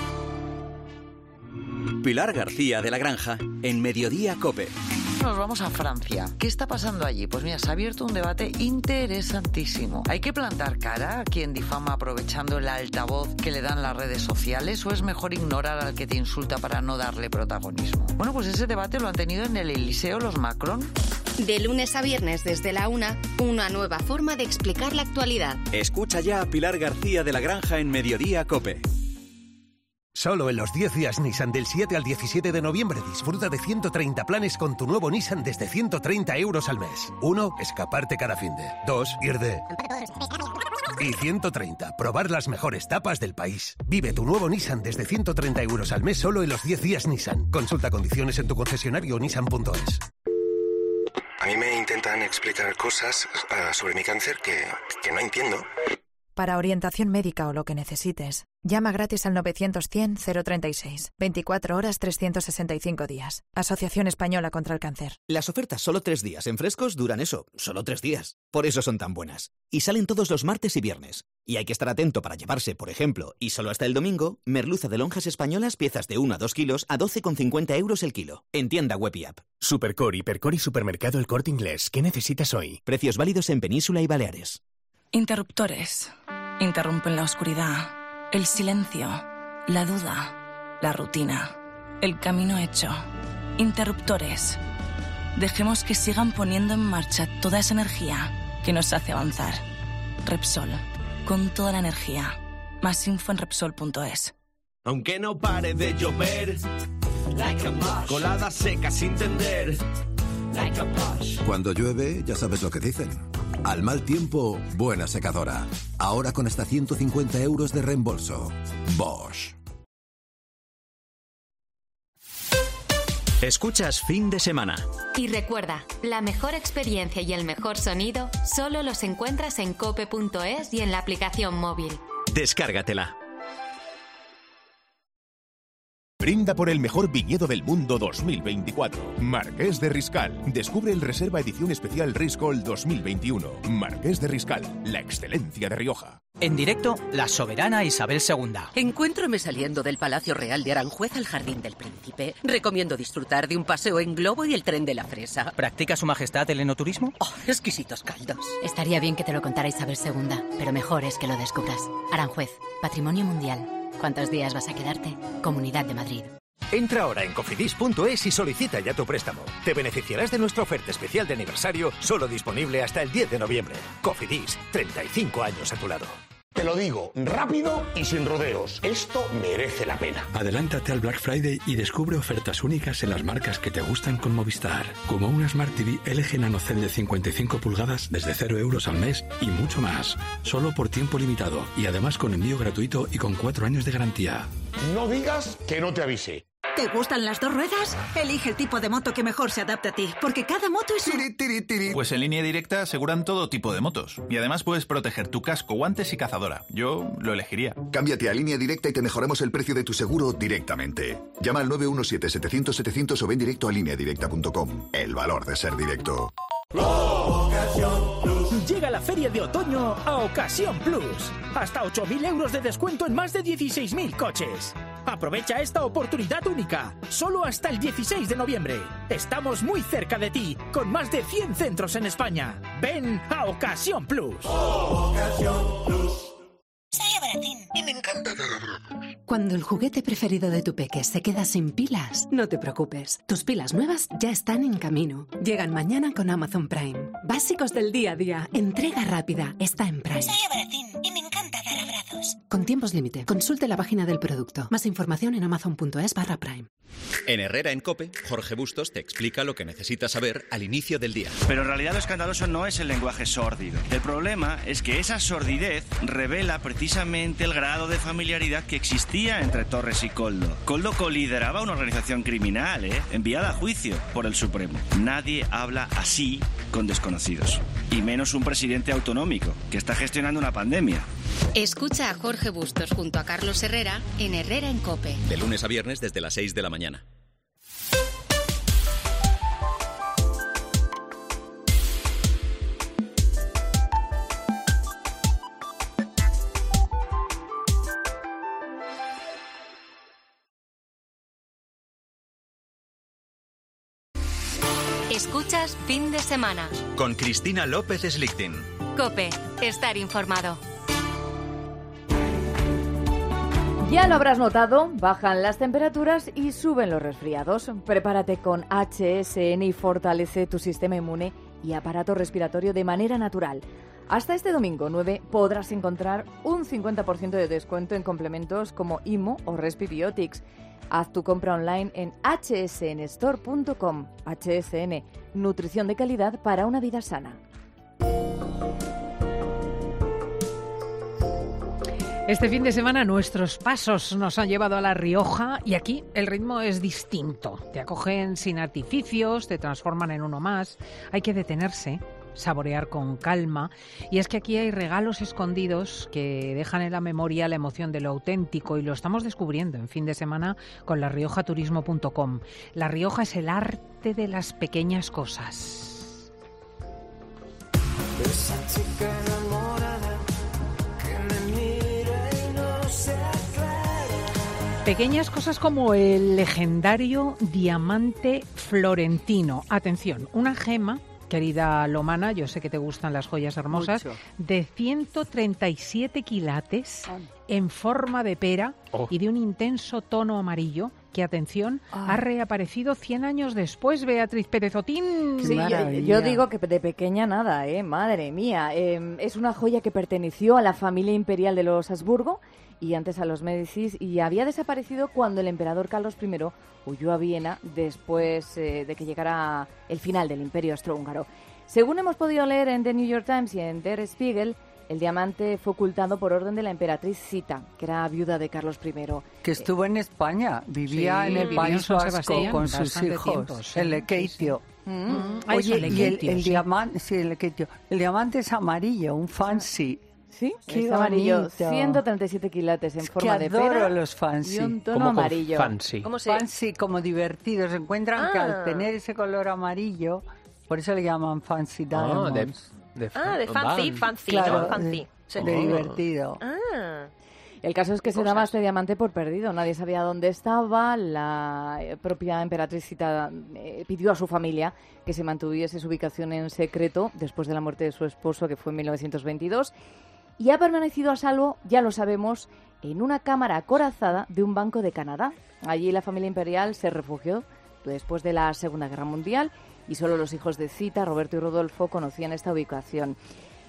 S14: Pilar García de la Granja, en Mediodía COPE.
S15: Nos vamos a Francia. ¿Qué está pasando allí? Pues mira, se ha abierto un debate interesantísimo. ¿Hay que plantar cara a quien difama aprovechando el altavoz que le dan las redes sociales o es mejor ignorar al que te insulta para no darle protagonismo? Bueno, pues ese debate lo han tenido en el Eliseo los Macron.
S13: De lunes a viernes desde la una, una nueva forma de explicar la actualidad.
S14: Escucha ya a Pilar García de la Granja en Mediodía COPE.
S16: Solo en los diez días Nissan del siete al diecisiete de noviembre disfruta de ciento treinta planes con tu nuevo Nissan desde ciento treinta euros al mes. uno. Escaparte cada finde. dos. Ir de... Y ciento treinta. Probar las mejores tapas del país. Vive tu nuevo Nissan desde ciento treinta euros al mes solo en los diez días Nissan. Consulta condiciones en tu concesionario nissan punto es.
S17: A mí me intentan explicar cosas uh, sobre mi cáncer que, que no entiendo.
S18: Para orientación médica o lo que necesites, llama gratis al novecientos cien cero treinta y seis. veinticuatro horas, trescientos sesenta y cinco días. Asociación Española contra el Cáncer.
S19: Las ofertas solo tres días en Frescos duran eso, solo tres días. Por eso son tan buenas. Y salen todos los martes y viernes. Y hay que estar atento para llevarse, por ejemplo, y solo hasta el domingo, merluza de lonjas españolas, piezas de uno a dos kilos a doce con cincuenta euros el kilo. En tienda web y app.
S20: Supercor, Hipercor y Supermercado El Corte Inglés. ¿Qué necesitas hoy?
S19: Precios válidos en Península y Baleares.
S21: Interruptores. Interrumpen la oscuridad, el silencio, la duda, la rutina, el camino hecho. Interruptores. Dejemos que sigan poniendo en marcha toda esa energía que nos hace avanzar. Repsol, con toda la energía. Más info en Repsol punto es.
S22: Aunque no pare de llover, like a colada seca sin tender. Like a
S23: Cuando llueve, ya sabes lo que dicen. Al mal tiempo, buena secadora. Ahora con hasta ciento cincuenta euros de reembolso. Bosch.
S14: Escuchas Fin de Semana.
S13: Y recuerda, la mejor experiencia y el mejor sonido solo los encuentras en cope punto es y en la aplicación móvil.
S14: Descárgatela.
S24: Brinda por el mejor viñedo del mundo dos mil veinticuatro. Marqués de Riscal. Descubre el Reserva Edición Especial Riscol dos mil veintiuno. Marqués de Riscal, la excelencia de Rioja.
S25: En directo, la soberana Isabel segunda.
S26: Encuéntrame saliendo del Palacio Real de Aranjuez al Jardín del Príncipe. Recomiendo disfrutar de un paseo en globo y el tren de la fresa.
S25: ¿Practica su majestad el enoturismo?
S26: Oh, exquisitos caldos.
S27: Estaría bien que te lo contara Isabel segunda, pero mejor es que lo descubras. Aranjuez, Patrimonio Mundial. ¿Cuántos días vas a quedarte? Comunidad de Madrid.
S28: Entra ahora en cofidis punto es y solicita ya tu préstamo. Te beneficiarás de nuestra oferta especial de aniversario, solo disponible hasta el diez de noviembre. Cofidis, treinta y cinco años a tu lado.
S29: Te lo digo, rápido y sin rodeos. Esto merece la pena.
S30: Adelántate al Black Friday y descubre ofertas únicas en las marcas que te gustan con Movistar. Como una Smart T V L G NanoCell de cincuenta y cinco pulgadas desde cero euros al mes y mucho más. Solo por tiempo limitado y además con envío gratuito y con cuatro años de garantía.
S29: No digas que no te avise.
S31: ¿Te gustan las dos ruedas? Elige el tipo de moto que mejor se adapte a ti, porque cada moto es un...
S32: Pues en Línea Directa aseguran todo tipo de motos. Y además puedes proteger tu casco, guantes y cazadora. Yo lo elegiría.
S33: Cámbiate a Línea Directa y te mejoramos el precio de tu seguro directamente. Llama al nueve uno siete, setecientos, setecientos o ven directo a línea directa punto com. El valor de ser directo.
S1: Llega la feria de otoño a Ocasión Plus. Hasta ocho mil euros de descuento en más de dieciséis mil coches. Aprovecha esta oportunidad única, solo hasta el dieciséis de noviembre. Estamos muy cerca de ti, con más de cien centros en España. Ven a Ocasión Plus. Ocasión Plus.
S2: Soy Abratín y me encanta dar.
S3: Cuando el juguete preferido de tu peque se queda sin pilas, no te preocupes. Tus pilas nuevas ya están en camino. Llegan mañana con Amazon Prime. Básicos del día a día. Entrega rápida. Está en Prime.
S2: Soy Abratín y me encanta dar abrazos.
S3: Con tiempos límite. Consulte la página del producto. Más información en amazon.es barra Prime.
S14: En Herrera en COPE, Jorge Bustos te explica lo que necesitas saber al inicio del día.
S22: Pero en realidad lo escandaloso no es el lenguaje sórdido. El problema es que esa sordidez revela precisamente el grado de familiaridad que existía entre Torres y Koldo. Koldo colideraba una organización criminal, ¿eh? enviada a juicio por el Supremo. Nadie habla así con desconocidos. Y menos un presidente autonómico que está gestionando una pandemia.
S13: Escucha a Jorge Bustos junto a Carlos Herrera en Herrera en COPE.
S14: De lunes a viernes desde las seis de la mañana.
S13: Escuchas Fin de Semana.
S14: Con Cristina López Slichting.
S13: COPE. Estar informado.
S4: Ya lo habrás notado, bajan las temperaturas y suben los resfriados. Prepárate con H S N y fortalece tu sistema inmune y aparato respiratorio de manera natural. Hasta este domingo nueve podrás encontrar un cincuenta por ciento de descuento en complementos como Imo o Respibiotics. Haz tu compra online en h s n store punto com. H S N, nutrición de calidad para una vida sana.
S5: Este fin de semana nuestros pasos nos han llevado a La Rioja y aquí el ritmo es distinto. Te acogen sin artificios, te transforman en uno más. Hay que detenerse, saborear con calma. Y es que aquí hay regalos escondidos que dejan en la memoria la emoción de lo auténtico y lo estamos descubriendo en fin de semana con la rioja turismo punto com. La Rioja es el arte de las pequeñas cosas.
S6: Esa chica enamorada que me mira y no se aclara.
S5: Pequeñas cosas como el legendario diamante florentino. Atención, una gema, querida Lomana, yo sé que te gustan las joyas hermosas, Mucho. de ciento treinta y siete quilates oh. en forma de pera oh. y de un intenso tono amarillo que, atención, oh. ha reaparecido cien años después, Beatriz Pérez Otín.
S4: Sí, yo, yo digo que de pequeña nada, ¿eh? Madre mía. Eh, es una joya que perteneció a la familia imperial de los Habsburgo y antes a los Médicis, y había desaparecido cuando el emperador Carlos primero huyó a Viena después eh, de que llegara el final del Imperio Austrohúngaro. Según hemos podido leer en The New York Times y en Der Spiegel, el diamante fue ocultado por orden de la emperatriz Zita, que era viuda de Carlos primero.
S7: Que estuvo en España, vivía sí, en el País Vasco con sus hijos, tiempo, sí, el Lekeitio. Sí. Mm. Oye, y el, el sí. diamante, sí, el Lekeitio. El diamante es amarillo, un fancy.
S4: Sí, qué es amarillo, ciento treinta y siete quilates en
S7: es
S4: forma
S7: que
S4: de pera.
S7: Adoro los fancy.
S4: Y un tono amarillo.
S7: Fancy. ¿Cómo se? Fancy, como divertido. Se encuentran ah. que al tener ese color amarillo, por eso le llaman fancy diamonds. Ah, de, de,
S8: ah, de fancy, fancy,
S7: claro,
S8: ¿no? Fancy.
S7: De, sí. de divertido.
S4: Ah. El caso es que se daba este diamante por perdido. Nadie sabía dónde estaba. La propia emperatriz Zita eh, pidió a su familia que se mantuviese su ubicación en secreto después de la muerte de su esposo, que fue en mil novecientos veintidós. Y ha permanecido a salvo, ya lo sabemos, en una cámara acorazada de un banco de Canadá. Allí la familia imperial se refugió después de la Segunda Guerra Mundial y solo los hijos de Zita, Roberto y Rodolfo, conocían esta ubicación.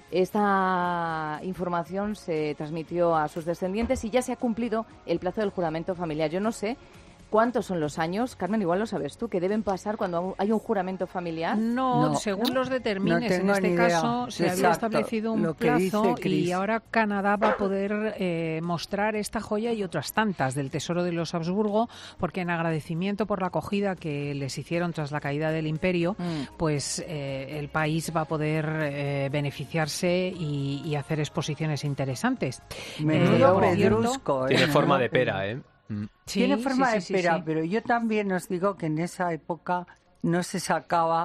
S4: Esta información se transmitió a sus descendientes y ya se ha cumplido el plazo del juramento familiar. Yo no sé ¿cuántos son los años? Carmen, igual lo sabes tú, que deben pasar cuando hay un juramento familiar.
S5: No, no según ¿no? los determines. No en este caso se Exacto. había establecido un plazo y ahora Canadá va a poder eh, mostrar esta joya y otras tantas del tesoro de los Habsburgo, porque en agradecimiento por la acogida que les hicieron tras la caída del imperio, mm. pues eh, el país va a poder eh, beneficiarse y, y hacer exposiciones interesantes.
S7: Menudo eh, pedrusco. ¿eh? Tiene forma de pera, ¿eh? Sí, Tiene forma sí, sí, de pera, sí, sí. pero yo también os digo que en esa época no se sacaba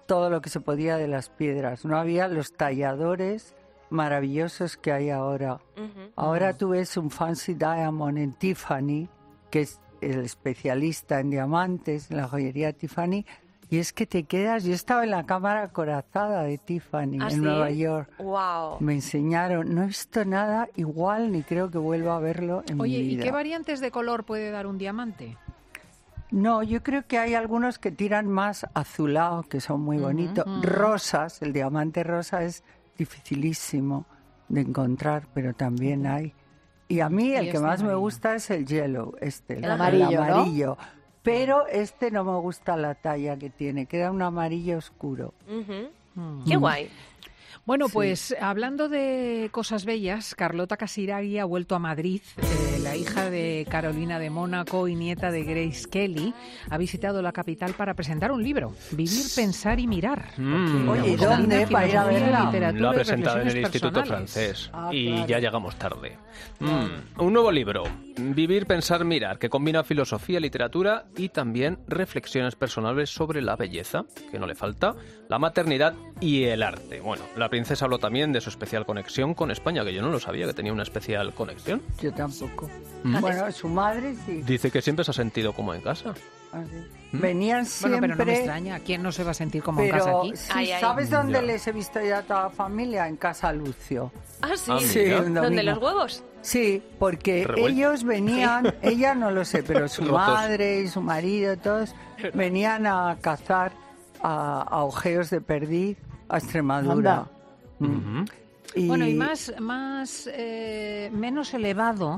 S7: todo lo que se podía de las piedras. No había los talladores maravillosos que hay ahora. Uh-huh. Ahora uh-huh. tú ves un Fancy Diamond en Tiffany, que es el especialista en diamantes, en la joyería Tiffany, y es que te quedas... Yo estaba en la cámara acorazada de Tiffany
S8: ¿Ah,
S7: en
S8: sí?
S7: Nueva York.
S8: Wow.
S7: Me enseñaron, no he visto nada igual, ni creo que vuelva a verlo en
S5: Oye,
S7: mi vida.
S5: Oye, ¿y qué variantes de color puede dar un diamante?
S7: No, yo creo que hay algunos que tiran más azulado, que son muy bonitos. Uh-huh. Rosas, el diamante rosa es dificilísimo de encontrar, pero también hay. Y a mí el que más me gusta es el yellow, este,
S4: el amarillo,
S7: el amarillo.
S4: ¿no?
S7: Pero este no me gusta la talla que tiene, queda un amarillo oscuro.
S8: Uh-huh.
S5: Mm.
S8: Qué guay.
S5: Bueno,
S7: Sí.
S5: pues hablando de cosas bellas, Carlota Casiraghi ha vuelto a Madrid. Eh, la hija de Carolina de Mónaco y nieta de Grace Kelly ha visitado la capital para presentar un libro, Vivir, Pensar y Mirar.
S9: Mm.
S7: Oye, ¿y dónde? Para ir a verla.
S9: Lo ha presentado en el Instituto
S5: Personales.
S9: Francés
S7: Ah,
S9: y
S7: claro.
S9: ya llegamos tarde. Mm, un nuevo libro, Vivir, Pensar, Mirar, que combina filosofía, literatura y también reflexiones personales sobre la belleza, que no le falta, la maternidad y el arte. Bueno, la princesa habló también de su especial conexión con España, que yo no lo sabía, que tenía una especial conexión.
S7: Yo tampoco.
S9: ¿Mm?
S7: Bueno, su madre sí.
S9: Dice que siempre se ha sentido como en casa.
S7: Ah, sí. Venían siempre...
S5: Bueno, pero no me extraña. ¿Quién no se va a sentir como
S7: pero,
S5: en casa aquí?
S7: sí,
S8: Ay, ay.
S7: ¿sabes dónde
S9: Ya.
S7: les he visto ya a toda la familia? En casa Lucio.
S8: Ah, sí.
S9: Ah,
S7: Sí,
S9: mira.
S7: un
S8: ¿Dónde,
S7: domingo.
S8: los huevos?
S7: Sí, porque
S9: Revuelto.
S7: ellos venían, ella no lo sé, pero su
S9: Rotos.
S7: madre y su marido, todos venían a cazar a, a ojeos de perdiz a Extremadura.
S4: Anda.
S7: Mm.
S9: Ujú.
S7: Y-
S5: Bueno, y más, más eh, menos elevado,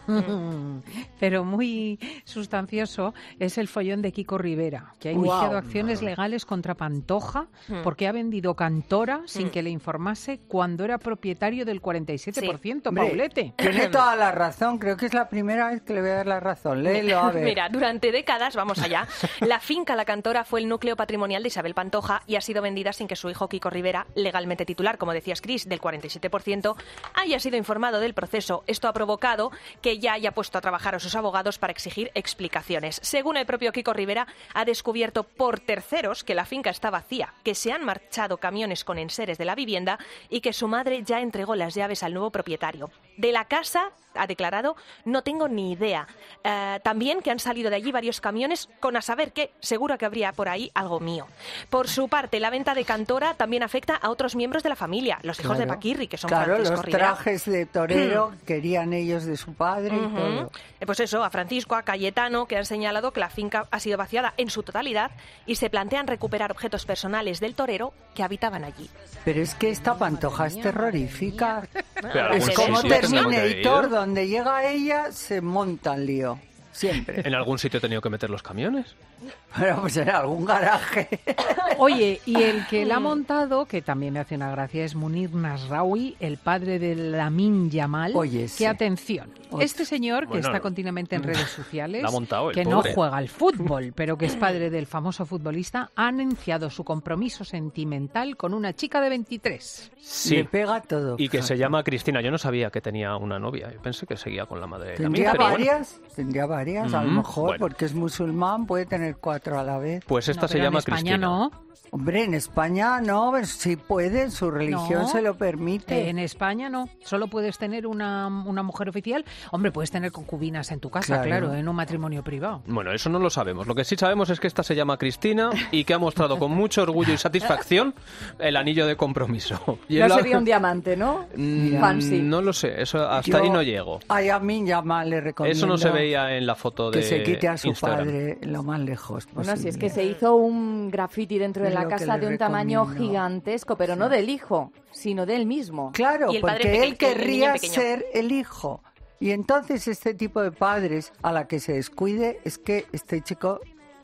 S5: pero muy sustancioso, es el follón de Kiko Rivera, que ha iniciado
S4: Guau.
S5: acciones legales contra Pantoja porque ha vendido Cantora sin que le informase cuando era propietario del cuarenta y siete por ciento,
S7: Hombre,
S5: Paulete.
S7: tiene toda la razón, creo que es la primera vez que le voy a dar la razón. Léelo, a ver.
S8: Mira, durante décadas, vamos allá, la finca La Cantora fue el núcleo patrimonial de Isabel Pantoja y ha sido vendida sin que su hijo Kiko Rivera, legalmente titular, como decías Cris, del cuarenta y siete por ciento, haya sido informado del proceso. Esto ha provocado que ya haya puesto a trabajar a sus abogados para exigir explicaciones. Según el propio Kiko Rivera, ha descubierto por terceros que la finca está vacía, que se han marchado camiones con enseres de la vivienda y que su madre ya entregó las llaves al nuevo propietario. De la casa, ha declarado, no tengo ni idea. Eh, también que han salido de allí varios camiones con a saber qué, seguro que habría por ahí algo mío. Por su parte, la venta de Cantora también afecta a otros miembros de la familia, los hijos de
S7: Claro.
S8: Paquirri, que son
S7: Claro,
S8: Francisco
S7: los
S8: Rivera.
S7: trajes de torero querían ellos de su padre y
S8: Ujú.
S7: todo.
S8: Eh, Pues eso, a Francisco, a Cayetano, que han señalado que la finca ha sido vaciada en su totalidad y se plantean recuperar objetos personales del torero que habitaban allí.
S7: Pero es que esta Pantoja es terrorífica.
S9: Pero
S7: Es
S9: algún
S7: como
S9: sitio tenía que
S7: Terminator,
S9: ir.
S7: donde llega ella, se monta el lío. Siempre.
S9: ¿En algún sitio he tenido que meter los camiones?
S7: Bueno, pues en algún garaje.
S5: Oye, y el que la ha montado, que también me hace una gracia, es Munir Nasraoui, el padre de Lamine Yamal.
S7: Oye, sí.
S5: Que atención,
S7: Otro.
S5: este señor que
S9: Bueno,
S5: está continuamente en redes sociales,
S9: la ha montado el
S5: que
S9: pobre.
S5: no juega al fútbol, pero que es padre del famoso futbolista, ha anunciado su compromiso sentimental con una chica de veintitrés.
S9: Sí.
S7: Le pega todo.
S9: Y que se llama Cristina. Yo no sabía que tenía una novia. Yo pensé que seguía con la madre de
S7: Tendría
S9: Lamine, pero bueno.
S7: varias, tendría varias, a lo
S9: Mm,
S7: mejor,
S9: bueno.
S7: porque es musulmán, puede tener cuatro a la vez.
S9: Pues esta
S5: No,
S9: se
S5: pero
S9: llama
S5: en España
S9: Cristina.
S5: no.
S7: Hombre, en España no, pero sí puede, su religión
S5: No.
S7: se lo permite.
S5: En España no, solo puedes tener una, una mujer oficial. Hombre, puedes tener concubinas en tu casa,
S7: Claro.
S5: claro, en un matrimonio privado.
S9: Bueno, eso no lo sabemos. Lo que sí sabemos es que esta se llama Cristina y que ha mostrado con mucho orgullo y satisfacción el anillo de compromiso. Y
S4: No
S9: él ha-
S4: sería un diamante, ¿no?
S9: Mm,
S4: Fancy.
S9: No lo sé, eso hasta
S7: Yo
S9: ahí no llego.
S7: A Yamin Yamal le recomiendo
S9: Eso no se veía en la foto de
S7: que se quite a su
S9: Instagram.
S7: padre lo más lejos
S4: Bueno, si es
S7: posible.
S4: que se hizo un graffiti dentro de
S7: Es
S4: la
S7: lo que
S4: casa
S7: le
S4: de un tamaño
S7: recomiendo.
S4: gigantesco, pero no del hijo, sino del mismo.
S7: Claro,
S8: Y el padre
S7: porque
S8: peque-
S7: él
S8: el niño
S7: querría
S8: pequeño.
S7: ser el hijo. Y entonces este tipo de padres a la que se descuide es que este chico,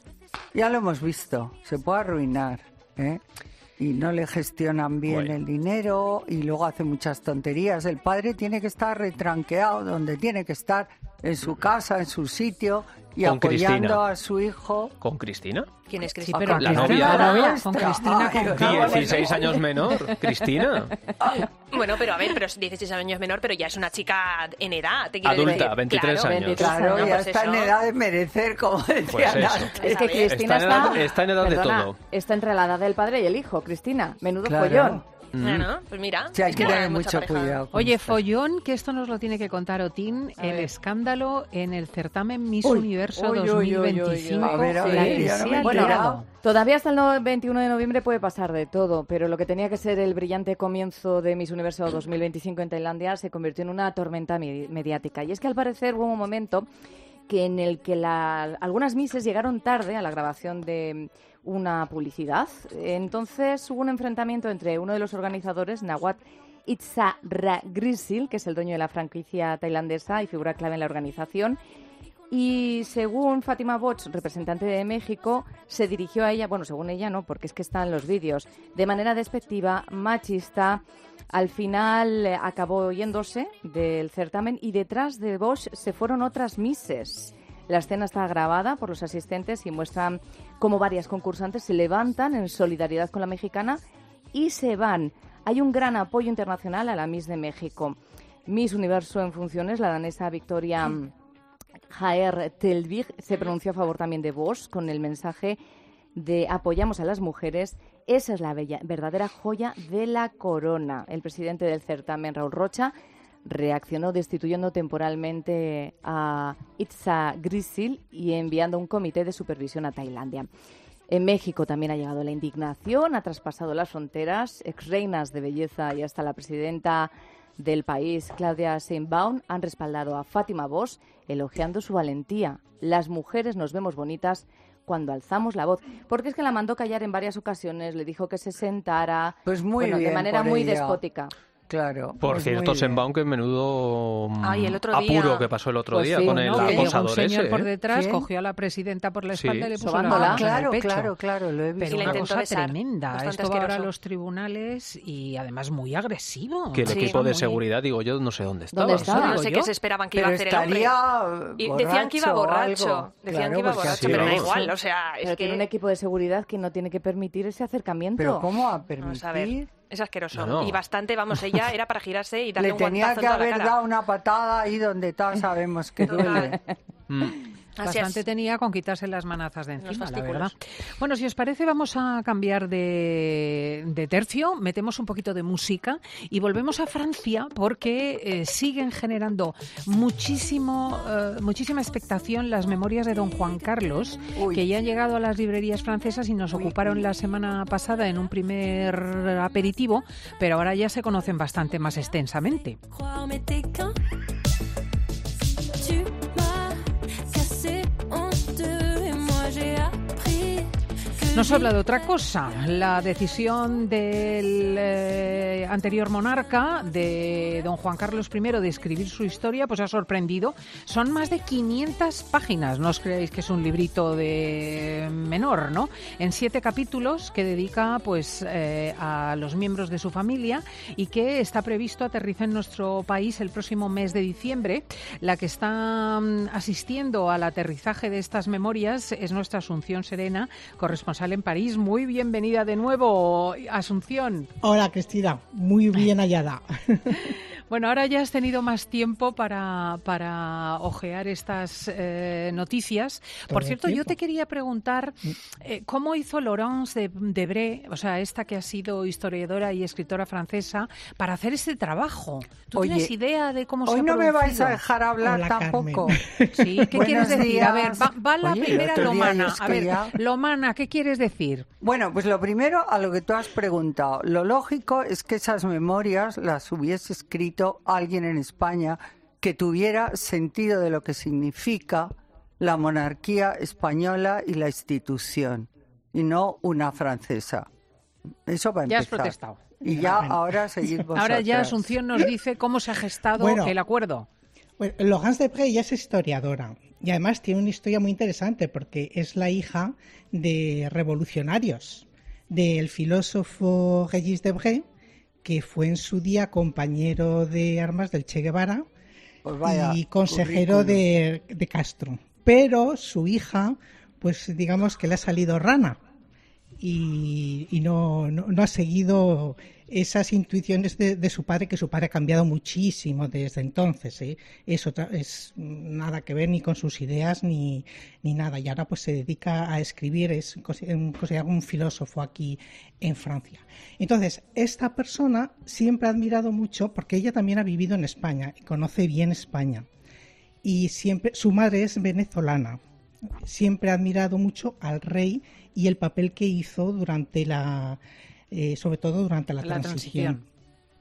S7: ya lo hemos visto, se puede arruinar, ¿eh? Y no le gestionan bien
S9: Bueno.
S7: el dinero y luego hace muchas tonterías. El padre tiene que estar retranqueado donde tiene que estar en su casa, en su sitio, y
S9: Con
S7: apoyando
S9: Cristina.
S7: a su hijo.
S9: ¿Con Cristina?
S8: ¿Quién es
S5: Sí,
S8: Cristina?
S5: pero
S9: La
S5: Cristina,
S9: novia.
S5: la novia,
S7: Nuestra.
S5: con Cristina,
S7: Ay,
S5: con
S9: dieciséis años menor, Cristina.
S8: Bueno, pero a ver, pero es dieciséis años menor, pero ya es una chica en edad. Te quiero
S9: Adulta,
S8: decir.
S9: veintitrés
S8: Claro,
S9: años.
S7: Claro,
S8: No,
S7: ya
S8: pues
S7: está en
S8: eso.
S7: edad de merecer, como decían
S9: Pues eso.
S7: antes.
S4: Es que Cristina
S9: Está en edad-
S4: está,
S9: está en edad de
S4: perdona,
S9: todo.
S4: está entre la edad del padre y el hijo, Cristina. Menudo
S7: Claro.
S4: follón.
S8: Bueno, pues mira.
S7: Sí, hay
S8: es
S7: que
S8: no
S7: tener
S8: hay
S7: mucho
S8: pareja.
S7: cuidado. con
S5: Oye,
S7: esto.
S5: follón, que esto nos lo tiene que contar Otín,
S4: A
S5: el
S4: ver.
S5: escándalo en el certamen Miss
S7: Uy,
S5: Universo
S7: uy, uy, uy, uy, uy.
S5: dos mil veinticinco.
S7: A ver, a
S5: la
S7: ver,
S5: que
S7: ya no
S5: se
S7: me he
S5: ha
S4: Bueno,
S5: liado.
S4: todavía hasta el no- veintiuno de noviembre puede pasar de todo, pero lo que tenía que ser el brillante comienzo de Miss Universo dos mil veinticinco en Tailandia se convirtió en una tormenta mi- mediática. Y es que al parecer hubo un momento que en el que la- algunas misses llegaron tarde a la grabación de una publicidad. Entonces hubo un enfrentamiento entre uno de los organizadores, Nawat Itzaragrisil, que es el dueño de la franquicia tailandesa y figura clave en la organización. Y según Fátima Boch, representante de México, se dirigió a ella, bueno, según ella no, porque es que está en los vídeos, de manera despectiva, machista. Al final eh, acabó yéndose del certamen y detrás de Bosch se fueron otras misses. La escena está grabada por los asistentes y muestran cómo varias concursantes se levantan en solidaridad con la mexicana y se van. Hay un gran apoyo internacional a la Miss de México. Miss Universo en funciones, la danesa Victoria Jaer Telvig, se pronunció a favor también de Bosch con el mensaje de apoyamos a las mujeres. Esa es la bella, verdadera joya de la corona. El presidente del certamen, Raúl Rocha, reaccionó destituyendo temporalmente a Itzaragrisil y enviando un comité de supervisión a Tailandia. En México también ha llegado la indignación, ha traspasado las fronteras. Exreinas de belleza y hasta la presidenta del país, Claudia Sheinbaum, han respaldado a Fátima Bosch, elogiando su valentía. Las mujeres nos vemos bonitas cuando alzamos la voz. Porque es que la mandó callar en varias ocasiones, le dijo que se sentara,
S7: Pues muy
S4: bueno,
S7: bien
S4: de manera
S7: por
S4: muy
S7: ella.
S4: despótica.
S7: Claro.
S9: Por
S7: pues
S9: cierto,
S7: muy bien.
S9: Sheinbaum, que menudo mm,
S8: Ay, el otro día.
S9: apuro que pasó el otro
S4: Pues
S9: día
S4: sí,
S9: con
S4: ¿no?
S9: el
S5: Que llegó un
S9: acosador
S5: señor
S9: ese.
S5: por
S9: ¿eh?
S5: detrás,
S7: ¿Quién?
S5: cogió a la presidenta por la
S9: Sí.
S5: espalda y le puso
S4: Sobándola.
S5: la
S7: Ah,
S5: mano en el
S7: claro,
S5: pecho.
S7: claro, claro, lo he
S8: Y
S7: visto.
S8: la
S5: Una
S8: intentó
S5: cosa
S8: besar.
S5: tremenda.
S8: Bastante
S5: Esto va ahora a
S8: asqueroso.
S5: los tribunales y además muy agresivo.
S9: Que el
S8: Sí.
S9: equipo de
S5: Muy-
S9: seguridad, digo yo, no sé dónde estaba.
S4: ¿Dónde estaba?
S8: No
S5: digo
S8: sé
S5: yo.
S8: qué se esperaban que
S7: Pero
S8: iba a hacer el hombre.
S7: estaría
S8: Y decían que iba
S7: borracho o
S8: borracho.
S7: algo.
S8: Decían
S7: Claro,
S8: que iba
S7: porque
S8: borracho,
S9: así
S8: pero da
S9: vamos.
S8: igual. O sea, es
S4: Pero
S8: que...
S4: tiene un equipo de seguridad que no tiene que permitir ese acercamiento.
S7: Pero ¿cómo va a
S8: Vamos a ver.
S7: permitir?
S8: Es asqueroso.
S9: No, no.
S8: Y bastante, vamos, ella era para girarse y darle
S7: Le
S8: un
S7: tenía
S8: guantazo
S7: que
S8: en toda la
S7: haber
S8: cara.
S7: dado una patada ahí donde todos sabemos que duele.
S9: Mm.
S8: Así
S5: Bastante
S8: es.
S5: tenía con quitarse las manazas de
S8: Los
S5: encima, la
S8: fascículos.
S5: verdad. Bueno, si os parece, vamos a cambiar de, de tercio, metemos un poquito de música y volvemos a Francia porque eh, siguen generando muchísimo, eh, muchísima expectación las memorias de Don Juan Carlos,
S7: Uy.
S5: que ya han llegado a las librerías francesas y nos ocuparon la semana pasada en un primer aperitivo, pero ahora ya se conocen bastante más extensamente. Nos habla de otra cosa. La decisión del eh, anterior monarca, de don Juan Carlos primero, de escribir su historia, pues ha sorprendido. Son más de quinientas páginas. No os creáis que es un librito de menor, ¿no? En siete capítulos que dedica pues eh, a los miembros de su familia y que está previsto aterrizar en nuestro país el próximo mes de diciembre. La que está mm, asistiendo al aterrizaje de estas memorias es nuestra Asunción Serena, corresponsal en París. Muy bienvenida de nuevo, Asunción.
S10: Hola, Cristina. Muy bien hallada.
S5: Bueno, ahora ya has tenido más tiempo para, para ojear estas eh, noticias.
S10: Todo
S5: Por
S10: el
S5: cierto, yo
S10: tiempo.
S5: te quería preguntar eh, cómo hizo Laurence de Debré, o sea, esta que ha sido historiadora y escritora francesa, para hacer este trabajo. ¿Tú
S7: Oye,
S5: tienes idea de cómo se
S7: Hoy
S5: ha
S7: no me vais
S5: producido?
S7: a dejar hablar
S10: Hola,
S7: tampoco.
S5: Sí, ¿qué quieres
S7: Buenos
S5: decir? A ver,
S7: días.
S5: va, va la
S7: Oye, el
S5: primera
S7: otro día
S5: Lomana.
S7: es
S5: A
S7: que
S5: ver,
S7: ya-
S5: Lomana, ¿qué quieres decir?
S7: Bueno, pues lo primero a lo que tú has preguntado. Lo lógico es que esas memorias las hubiese escrito alguien en España que tuviera sentido de lo que significa la monarquía española y la institución, y no una francesa. Eso va a
S5: Ya has
S7: empezar.
S5: protestado.
S7: Y ya ahora seguid vosotras.
S5: Ahora ya Asunción nos dice cómo se ha gestado
S10: Bueno.
S5: el acuerdo.
S10: Bueno, Laurence Debré ya es historiadora y además tiene una historia muy interesante porque es la hija de revolucionarios, del filósofo Régis Debré, que fue en su día compañero de armas del Che Guevara
S7: Pues vaya
S10: y consejero de, de Castro. Pero su hija, pues digamos que le ha salido rana y, y no, no, no ha seguido esas intuiciones de, de su padre, que su padre ha cambiado muchísimo desde entonces, ¿eh? Es, otra, es nada que ver ni con sus ideas ni, ni nada. Y ahora pues se dedica a escribir, es considerado un filósofo aquí en Francia. Entonces, esta persona siempre ha admirado mucho, porque ella también ha vivido en España y conoce bien España. Y siempre, su madre es venezolana. Siempre ha admirado mucho al rey y el papel que hizo durante la... Eh, sobre todo durante la, la transición. transición.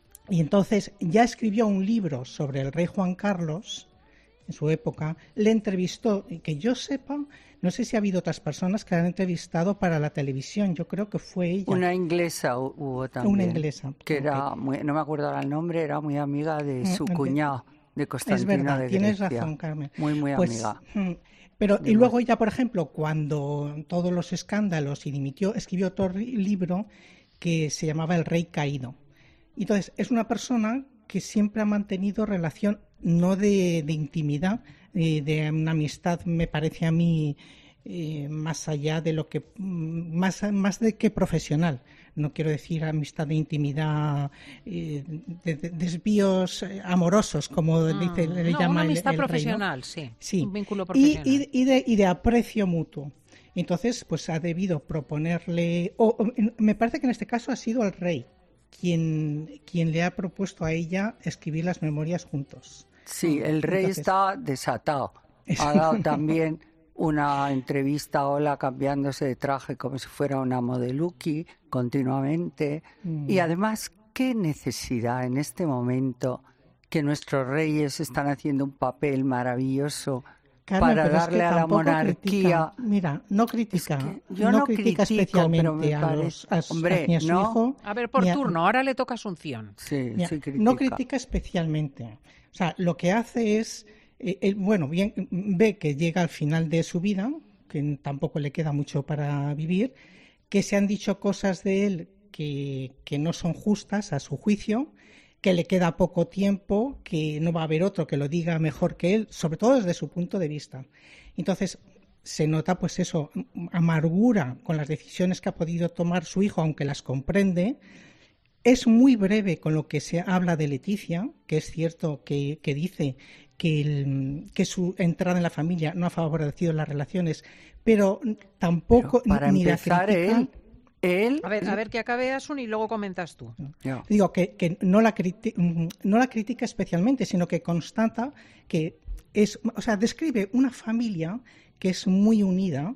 S10: Y entonces ya escribió un libro sobre el rey Juan Carlos en su época, le entrevistó, y que yo sepa, no sé si ha habido otras personas que la han entrevistado para la televisión, yo creo que fue ella.
S7: Una inglesa hubo también.
S10: Una inglesa.
S7: Que era,
S10: okay.
S7: muy, no me acuerdo ahora el nombre, era muy amiga de su
S10: mm,
S7: cuñado, de Constantino
S10: es verdad,
S7: de
S10: tienes
S7: Grecia.
S10: razón, Carmen.
S7: Muy, muy
S10: pues,
S7: amiga.
S10: Pero, y luego ella, por ejemplo, cuando todos los escándalos y dimitió, escribió otro libro que se llamaba El Rey Caído. Entonces, es una persona que siempre ha mantenido relación, no de, de intimidad, eh, de una amistad, me parece a mí, eh, más allá de lo que, más, más de que profesional. No quiero decir amistad de intimidad, eh, de, de desvíos amorosos, como
S5: ah,
S10: dice, le
S5: no,
S10: llama
S5: una
S10: el,
S5: amistad
S10: el rey,
S5: profesional,
S10: ¿no?
S5: sí,
S10: sí.
S5: Un vínculo profesional.
S10: Y, y, y, de, y de aprecio mutuo. Entonces, pues ha debido proponerle, o, o me parece que en este caso ha sido el rey quien, quien le ha propuesto a ella escribir las memorias juntos.
S7: Sí, el rey Entonces, está desatado. Ha dado también una entrevista a Ola cambiándose de traje como si fuera una modeluki continuamente. Mm. Y además, ¿qué necesidad en este momento que nuestros reyes están haciendo un papel maravilloso Carmen, para darle es que a la monarquía?
S10: Critica. Mira, no critica,
S7: es que yo
S10: no,
S7: no
S10: critica
S7: critico,
S10: especialmente a, los, a,
S7: Hombre,
S10: a, a su
S7: no.
S10: hijo.
S5: A ver, por
S10: a,
S5: turno, ahora le toca Asunción.
S7: Sí,
S10: mira,
S7: sí critica.
S10: No critica especialmente. O sea, lo que hace es, eh, él, bueno, bien, ve que llega al final de su vida, que tampoco le queda mucho para vivir, que se han dicho cosas de él que, que no son justas a su juicio, que le queda poco tiempo, que no va a haber otro que lo diga mejor que él, sobre todo desde su punto de vista. Entonces, se nota, pues eso, amargura con las decisiones que ha podido tomar su hijo, aunque las comprende. Es muy breve con lo que se habla de Leticia, que es cierto que, que dice que, el, que su entrada en la familia no ha favorecido las relaciones, pero tampoco...
S7: Pero para
S10: ni
S7: empezar,
S10: la crítica,
S7: él... Él,
S5: a ver, a ver que acabe Asun y luego comentas tú.
S10: No. Digo que, que no, la criti no la critica especialmente, sino que constata que es, o sea, describe una familia que es muy unida,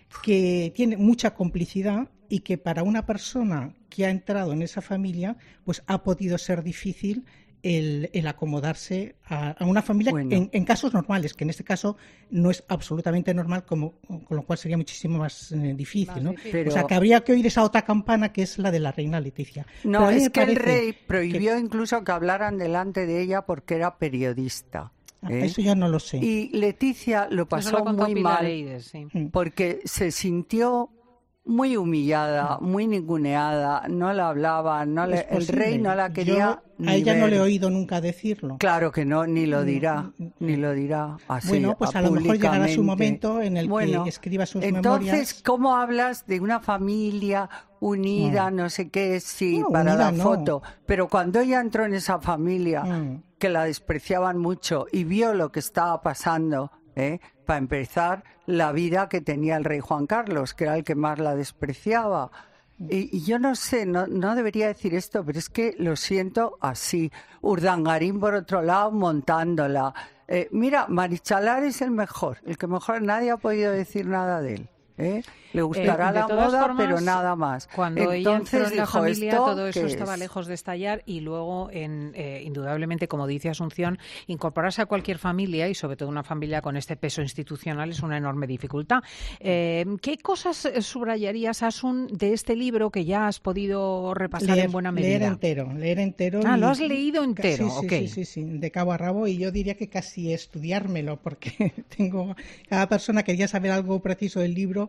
S10: que tiene mucha complicidad y que para una persona que ha entrado en esa familia, pues ha podido ser difícil el, el acomodarse a, a una familia bueno. en, en casos normales, que en este caso no es absolutamente normal, como, con lo cual sería muchísimo más eh, difícil, ¿no? Pero... O sea, que habría que oír esa otra campana que es la de la reina Leticia.
S7: No, es que el rey prohibió que... incluso que hablaran delante de ella porque era periodista. ¿eh?
S10: Eso ya no lo sé.
S7: Y Leticia lo pasó
S5: lo
S7: muy mal
S5: Leides, sí.
S7: porque se sintió muy humillada, muy ninguneada, no la hablaba, no le, el rey no la quería.
S10: Yo a ella ver. No le he oído nunca decirlo.
S7: Claro que no, ni lo dirá, no, ni lo dirá así.
S10: Bueno, pues a, a lo mejor llegará su momento en el
S7: bueno,
S10: que escriba sus
S7: entonces,
S10: memorias.
S7: Entonces, ¿cómo hablas de una familia unida, no, no sé qué, sí,
S10: no,
S7: para
S10: unida,
S7: la
S10: no.
S7: foto? Pero cuando ella entró en esa familia, mm. que la despreciaban mucho y vio lo que estaba pasando, ¿eh? Para empezar, la vida que tenía el rey Juan Carlos, que era el que más la despreciaba. Y, y yo no sé, no, no debería decir esto, pero es que lo siento así. Urdangarín, por otro lado, montándola. Eh, mira, Marichalar es el mejor, el que mejor nadie ha podido decir nada de él. ¿eh? Le gustará
S5: eh,
S7: la moda,
S5: formas,
S7: pero nada más.
S5: Cuando
S7: Entonces,
S5: ella entró en la
S7: dijo,
S5: familia, todo eso
S7: es?
S5: estaba lejos de estallar y luego, en, eh, indudablemente, como dice Asunción, incorporarse a cualquier familia y sobre todo una familia con este peso institucional es una enorme dificultad. Eh, ¿Qué cosas subrayarías, Asun, de este libro que ya has podido repasar
S10: leer,
S5: en buena medida?
S10: Leer entero, leer entero.
S5: Ah,
S10: y,
S5: lo has leído entero,
S10: sí, sí,
S5: okay.
S10: sí, sí, sí, de cabo a rabo, y yo diría que casi estudiármelo, porque tengo cada persona quería saber algo preciso del libro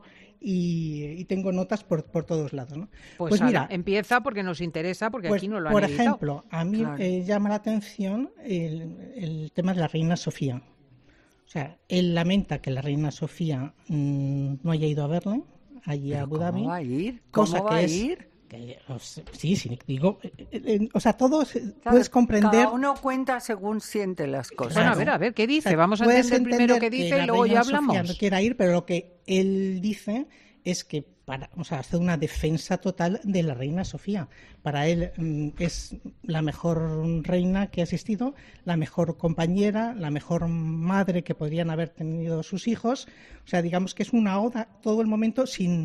S10: y, y tengo notas por, por todos lados, ¿no?
S5: Pues,
S10: Pues
S5: mira,
S10: mira,
S5: empieza porque nos interesa, porque
S10: pues,
S5: aquí no lo han
S10: por
S5: editado.
S10: ejemplo, a mí
S5: Claro.
S10: eh, llama la atención el, el tema de la reina Sofía. O sea, él lamenta que la reina Sofía mmm, no haya ido a verle allí a Abu Dhabi.
S7: ¿Cómo va a ir? ¿Cómo
S10: cosa
S7: va
S10: que
S7: a
S10: es,
S7: ir?
S10: que, o sea, sí, sí, digo, eh, eh, o sea, todos
S7: Claro,
S10: puedes comprender.
S7: Cada uno cuenta según siente las cosas.
S5: Bueno, a ver, a ver, ¿qué dice?
S10: O sea,
S5: Vamos a
S10: puedes
S5: entender primero qué
S10: entender
S5: dice
S10: que
S5: y luego
S10: la
S5: ya
S10: reina
S5: hablamos.
S10: Sofía no quiera ir, pero lo que él dice es que para, o sea, hace una defensa total de la reina Sofía. Para él mm, es la mejor reina que ha existido, la mejor compañera, la mejor madre que podrían haber tenido sus hijos. O sea, digamos que es una oda todo el momento sin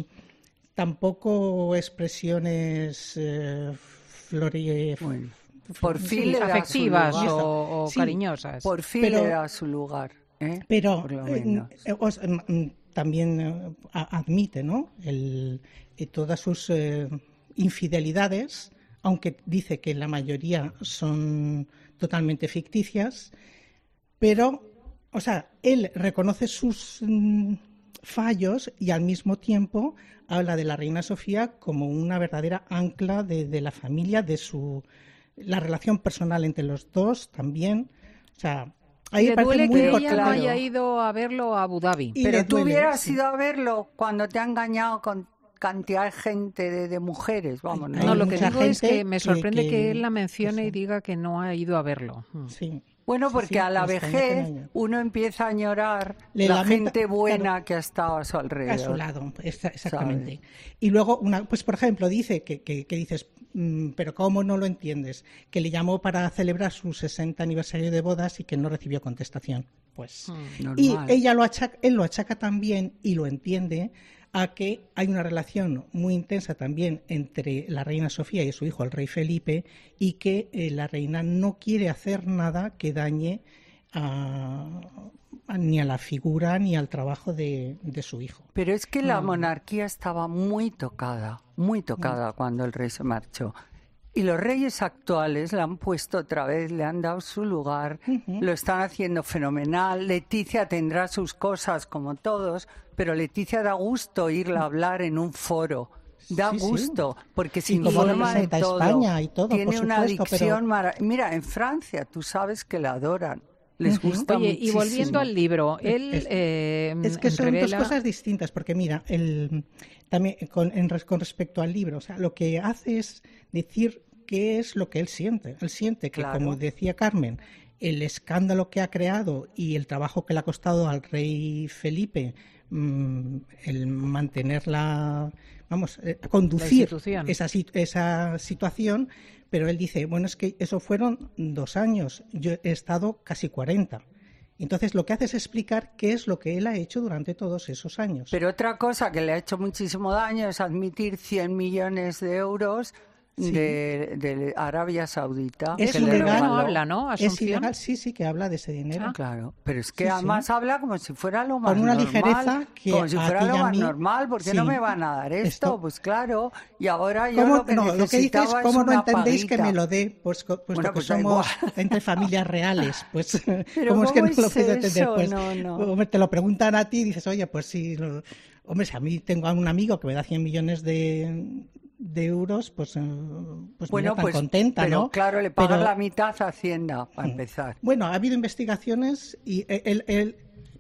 S10: tampoco expresiones eh, flori...
S7: Bueno, por fin
S5: Sí,
S7: le da
S5: afectivas
S7: su lugar.
S5: o, o
S10: Sí,
S5: cariñosas.
S7: Por fin
S10: Pero-
S7: le da su lugar. ¿eh?
S10: Pero
S7: Por lo
S10: eh,
S7: menos.
S10: eh, os- eh, mm, también eh, a- admite, ¿no? El, eh, todas sus eh, infidelidades, aunque dice que la mayoría son totalmente ficticias, pero, o sea, él reconoce sus mm, fallos y al mismo tiempo habla de la reina Sofía como una verdadera ancla de, de la familia, de su la relación personal entre los dos también. O sea, ahí
S5: Le
S10: me parece
S5: duele
S10: muy
S5: que ella
S10: importante.
S5: no haya ido a verlo a Abu Dhabi.
S10: Y
S7: Pero
S10: le
S7: tú
S10: duele,
S7: hubieras
S10: sí.
S7: ido a verlo cuando te ha engañado con cantidad de gente, de, de mujeres, vamos.
S10: Hay
S5: No, lo que
S10: mucha
S5: digo es
S10: gente
S5: que me
S10: que-
S5: sorprende que,
S10: que-
S5: él la mencione y diga que no ha ido a verlo. Mm.
S10: Sí.
S7: Bueno,
S10: Sí,
S7: porque
S10: sí,
S7: a la
S10: me extraña que
S7: vejez
S10: no haya.
S7: uno empieza a añorar
S10: Le
S7: la
S10: lamenta-
S7: gente buena
S10: claro,
S7: que ha estado a su alrededor.
S10: a su lado, exa- exactamente. Y luego, una, pues por ejemplo, dice que, que, que dices, mm, pero ¿cómo no lo entiendes? Que le llamó para celebrar su sesenta aniversario de bodas y que no recibió contestación. Pues. Y
S7: Normal.
S10: ella lo achaca, él lo achaca también y lo entiende a que hay una relación muy intensa también entre la reina Sofía y su hijo, el rey Felipe, y que eh, la reina no quiere hacer nada que dañe a, a- ni a la figura ni al trabajo de, de su hijo.
S7: Pero es que la
S10: Mm.
S7: monarquía estaba muy tocada, muy tocada cuando el rey se marchó. Y los reyes actuales le han puesto otra vez, le han dado su lugar, lo están haciendo fenomenal. Leticia tendrá sus cosas como todos, pero Leticia da gusto irla a hablar en un foro. Da
S10: Sí, sí.
S7: gusto, porque se
S10: Y como
S7: informa de
S10: representa a
S7: todo.
S10: España y todo,
S7: Tiene
S10: por
S7: una
S10: supuesto, pero-
S7: dicción mara- Mira, en Francia tú sabes que la adoran. Les
S10: Ujú.
S7: gusta
S5: Oye, y
S7: muchísimo.
S5: volviendo al libro, él
S10: Es-
S5: eh,
S10: Es que son
S5: revela...
S10: dos cosas distintas, porque mira, el, también con, en res- con respecto al libro, o sea, lo que hace es decir qué es lo que él siente. Él siente que,
S7: Claro.
S10: como decía Carmen, el escándalo que ha creado y el trabajo que le ha costado al rey Felipe, mm, el mantenerla, vamos, eh, conducir
S5: institución.
S10: esa, sit- esa situación, pero él dice, bueno, es que eso fueron dos años, yo he estado casi cuarenta. Entonces lo que hace es explicar qué es lo que él ha hecho durante todos esos años.
S7: Pero otra cosa que le ha hecho muchísimo daño es admitir cien millones de euros
S10: Sí.
S7: de, de Arabia Saudita.
S10: Es
S7: que le
S10: ilegal,
S7: regaló.
S5: habla, ¿no?
S10: Es
S5: Asunción.
S10: ilegal, sí, sí, que habla de ese dinero.
S7: Ah, claro, pero es que
S10: Sí, sí.
S7: además habla como si fuera lo más
S10: Con una
S7: normal,
S10: ligereza que
S7: como si
S10: a
S7: fuera
S10: ti y
S7: lo
S10: a
S7: más
S10: mí-
S7: normal, ¿por qué
S10: sí.
S7: no me van a dar esto?
S10: Esto-
S7: Pues claro, y ahora yo
S10: ¿Cómo-
S7: lo que
S10: no, lo que dice es
S7: necesitaba
S10: cómo no
S7: una
S10: entendéis que
S7: paguita.
S10: me lo dé, pues, co- puesto
S7: Bueno,
S10: que
S7: pues da
S10: somos
S7: igual.
S10: entre familias reales, pues
S7: Pero
S10: ¿cómo es que
S7: ¿cómo
S10: no lo
S7: es
S10: puedo entender?
S7: eso?
S10: Pues
S7: No, no.
S10: hombre, te lo preguntan a ti y dices, oye, pues sí, lo- hombre, si a mí tengo a un amigo que me da cien millones de, de euros, pues, eh, pues
S7: Bueno,
S10: mira, tan
S7: pues,
S10: contenta,
S7: pero
S10: ¿no?
S7: claro, le pagan
S10: Pero-
S7: la mitad a Hacienda, para empezar.
S10: Bueno, ha habido investigaciones y él, él,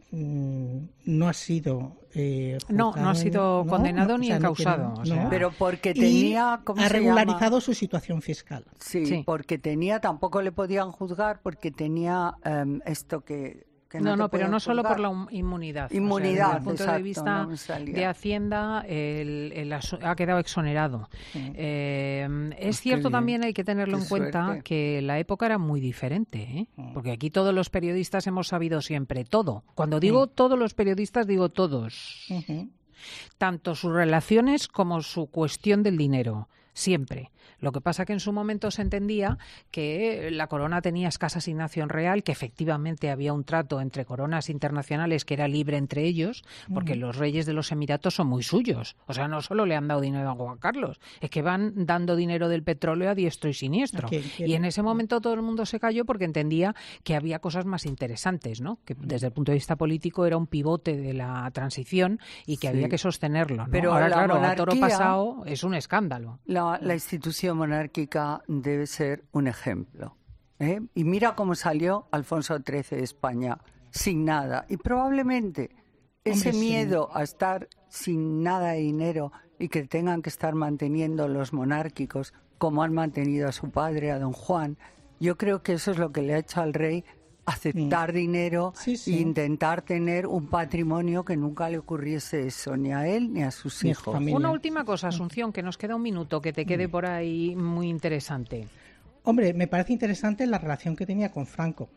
S10: mm, no ha sido eh,
S5: No,
S10: juzgado
S5: no ha sido
S10: en-
S5: condenado
S10: o
S5: ni
S10: sea, no
S5: encausado,
S10: tiene-
S5: o sea.
S10: no.
S7: Pero porque
S10: Y
S7: tenía, ¿cómo
S10: ha
S7: se
S10: regularizado
S7: llama?
S10: su situación fiscal.
S7: Sí,
S5: Sí.
S7: porque tenía, tampoco le podían juzgar porque tenía em, esto que, que no
S5: No,
S7: te
S5: no, pero
S7: pueden
S5: no solo
S7: juzgar.
S5: por la hum- inmunidad. O sea,
S7: Inmunidad,
S5: desde el punto de
S7: exacto,
S5: vista
S7: no me salía.
S5: de Hacienda, el, el asu- ha quedado exonerado.
S10: Sí.
S5: Eh, es
S7: Pues qué
S5: cierto
S7: bien,
S5: también, hay que tenerlo
S7: qué
S5: en cuenta,
S7: suerte.
S5: que la época era muy diferente, ¿eh? Porque aquí todos los periodistas hemos sabido siempre todo. Cuando digo todos los periodistas, digo todos.
S10: Ujú.
S5: Tanto sus relaciones como su cuestión del dinero. siempre. Lo que pasa que en su momento se entendía que la corona tenía escasa asignación real, que efectivamente había un trato entre coronas internacionales que era libre entre ellos, porque uh-huh. los reyes de los Emiratos son muy suyos. O sea, no solo le han dado dinero a Juan Carlos, es que van dando dinero del petróleo a diestro y siniestro. Okay, y en ese momento todo el mundo se cayó porque entendía que había cosas más interesantes, ¿no? Que desde el punto de vista político era un pivote de la transición y que sí. había que sostenerlo, ¿no?
S7: Pero
S5: ahora,
S7: la
S5: claro,
S7: monarquía,
S5: a toro pasado es un escándalo.
S7: La, la institución monárquica debe ser un ejemplo, ¿eh? Y mira cómo salió Alfonso trece de España, sin nada. Y probablemente ese Hombre, miedo sí. a estar sin nada de dinero y que tengan que estar manteniendo los monárquicos, como han mantenido a su padre, a don Juan, yo creo que eso es lo que le ha hecho al rey aceptar mm. dinero
S10: sí, sí.
S7: e intentar tener un patrimonio que nunca le ocurriese eso, ni a él ni a sus
S10: ni
S7: hijos.
S10: A
S5: Una última cosa, Asunción, que nos queda un minuto, que te quede por ahí muy interesante.
S10: Hombre, me parece interesante la relación que tenía con Franco,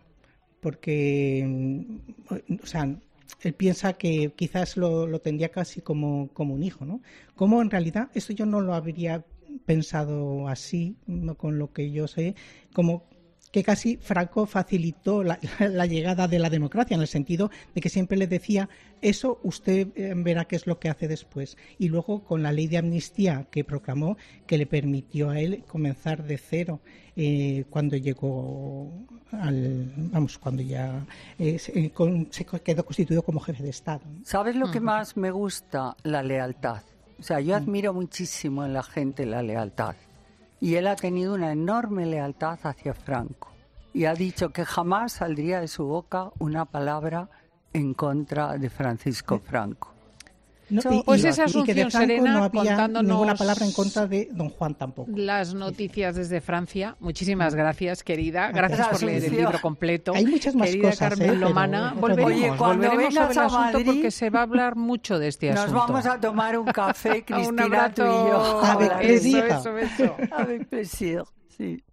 S10: porque, o sea, él piensa que quizás lo, lo tendría casi como, como un hijo, ¿no? Como en realidad, esto yo no lo habría pensado así, no, con lo que yo sé, como que casi Franco facilitó la, la llegada de la democracia, en el sentido de que siempre le decía, eso usted verá qué es lo que hace después. Y luego con la ley de amnistía que proclamó, que le permitió a él comenzar de cero eh, cuando llegó al, vamos, cuando ya eh, se, con, se quedó constituido como jefe de Estado.
S7: ¿Sabes lo que más me gusta? La lealtad. O sea, yo admiro muchísimo en la gente la lealtad. Y él ha tenido una enorme lealtad hacia Franco. Y ha dicho que jamás saldría de su boca una palabra en contra de Francisco Franco.
S10: No,
S5: y, pues
S10: y,
S5: esa
S10: Asunción
S5: y que de Serena
S10: no había
S5: contándonos
S10: ninguna palabra en contra de don Juan tampoco.
S5: Las noticias desde Francia. Muchísimas gracias, querida. Gracias por leer el libro completo.
S10: Hay muchas más
S5: querida
S10: cosas,
S5: Carmen
S10: ¿eh?
S5: Lomana.
S10: Pero,
S5: volveremos,
S7: Oye, cuando
S5: volveremos
S7: vengas
S5: sobre el
S7: a
S5: asunto
S7: Madrid,
S5: porque se va a hablar mucho de este
S7: nos
S5: asunto.
S7: Nos vamos a tomar un café, Cristina,
S5: un abrazo.
S7: tú y yo.
S10: Avec plaisir.
S5: Eso, eso, eso.
S7: Avec plaisir, sí.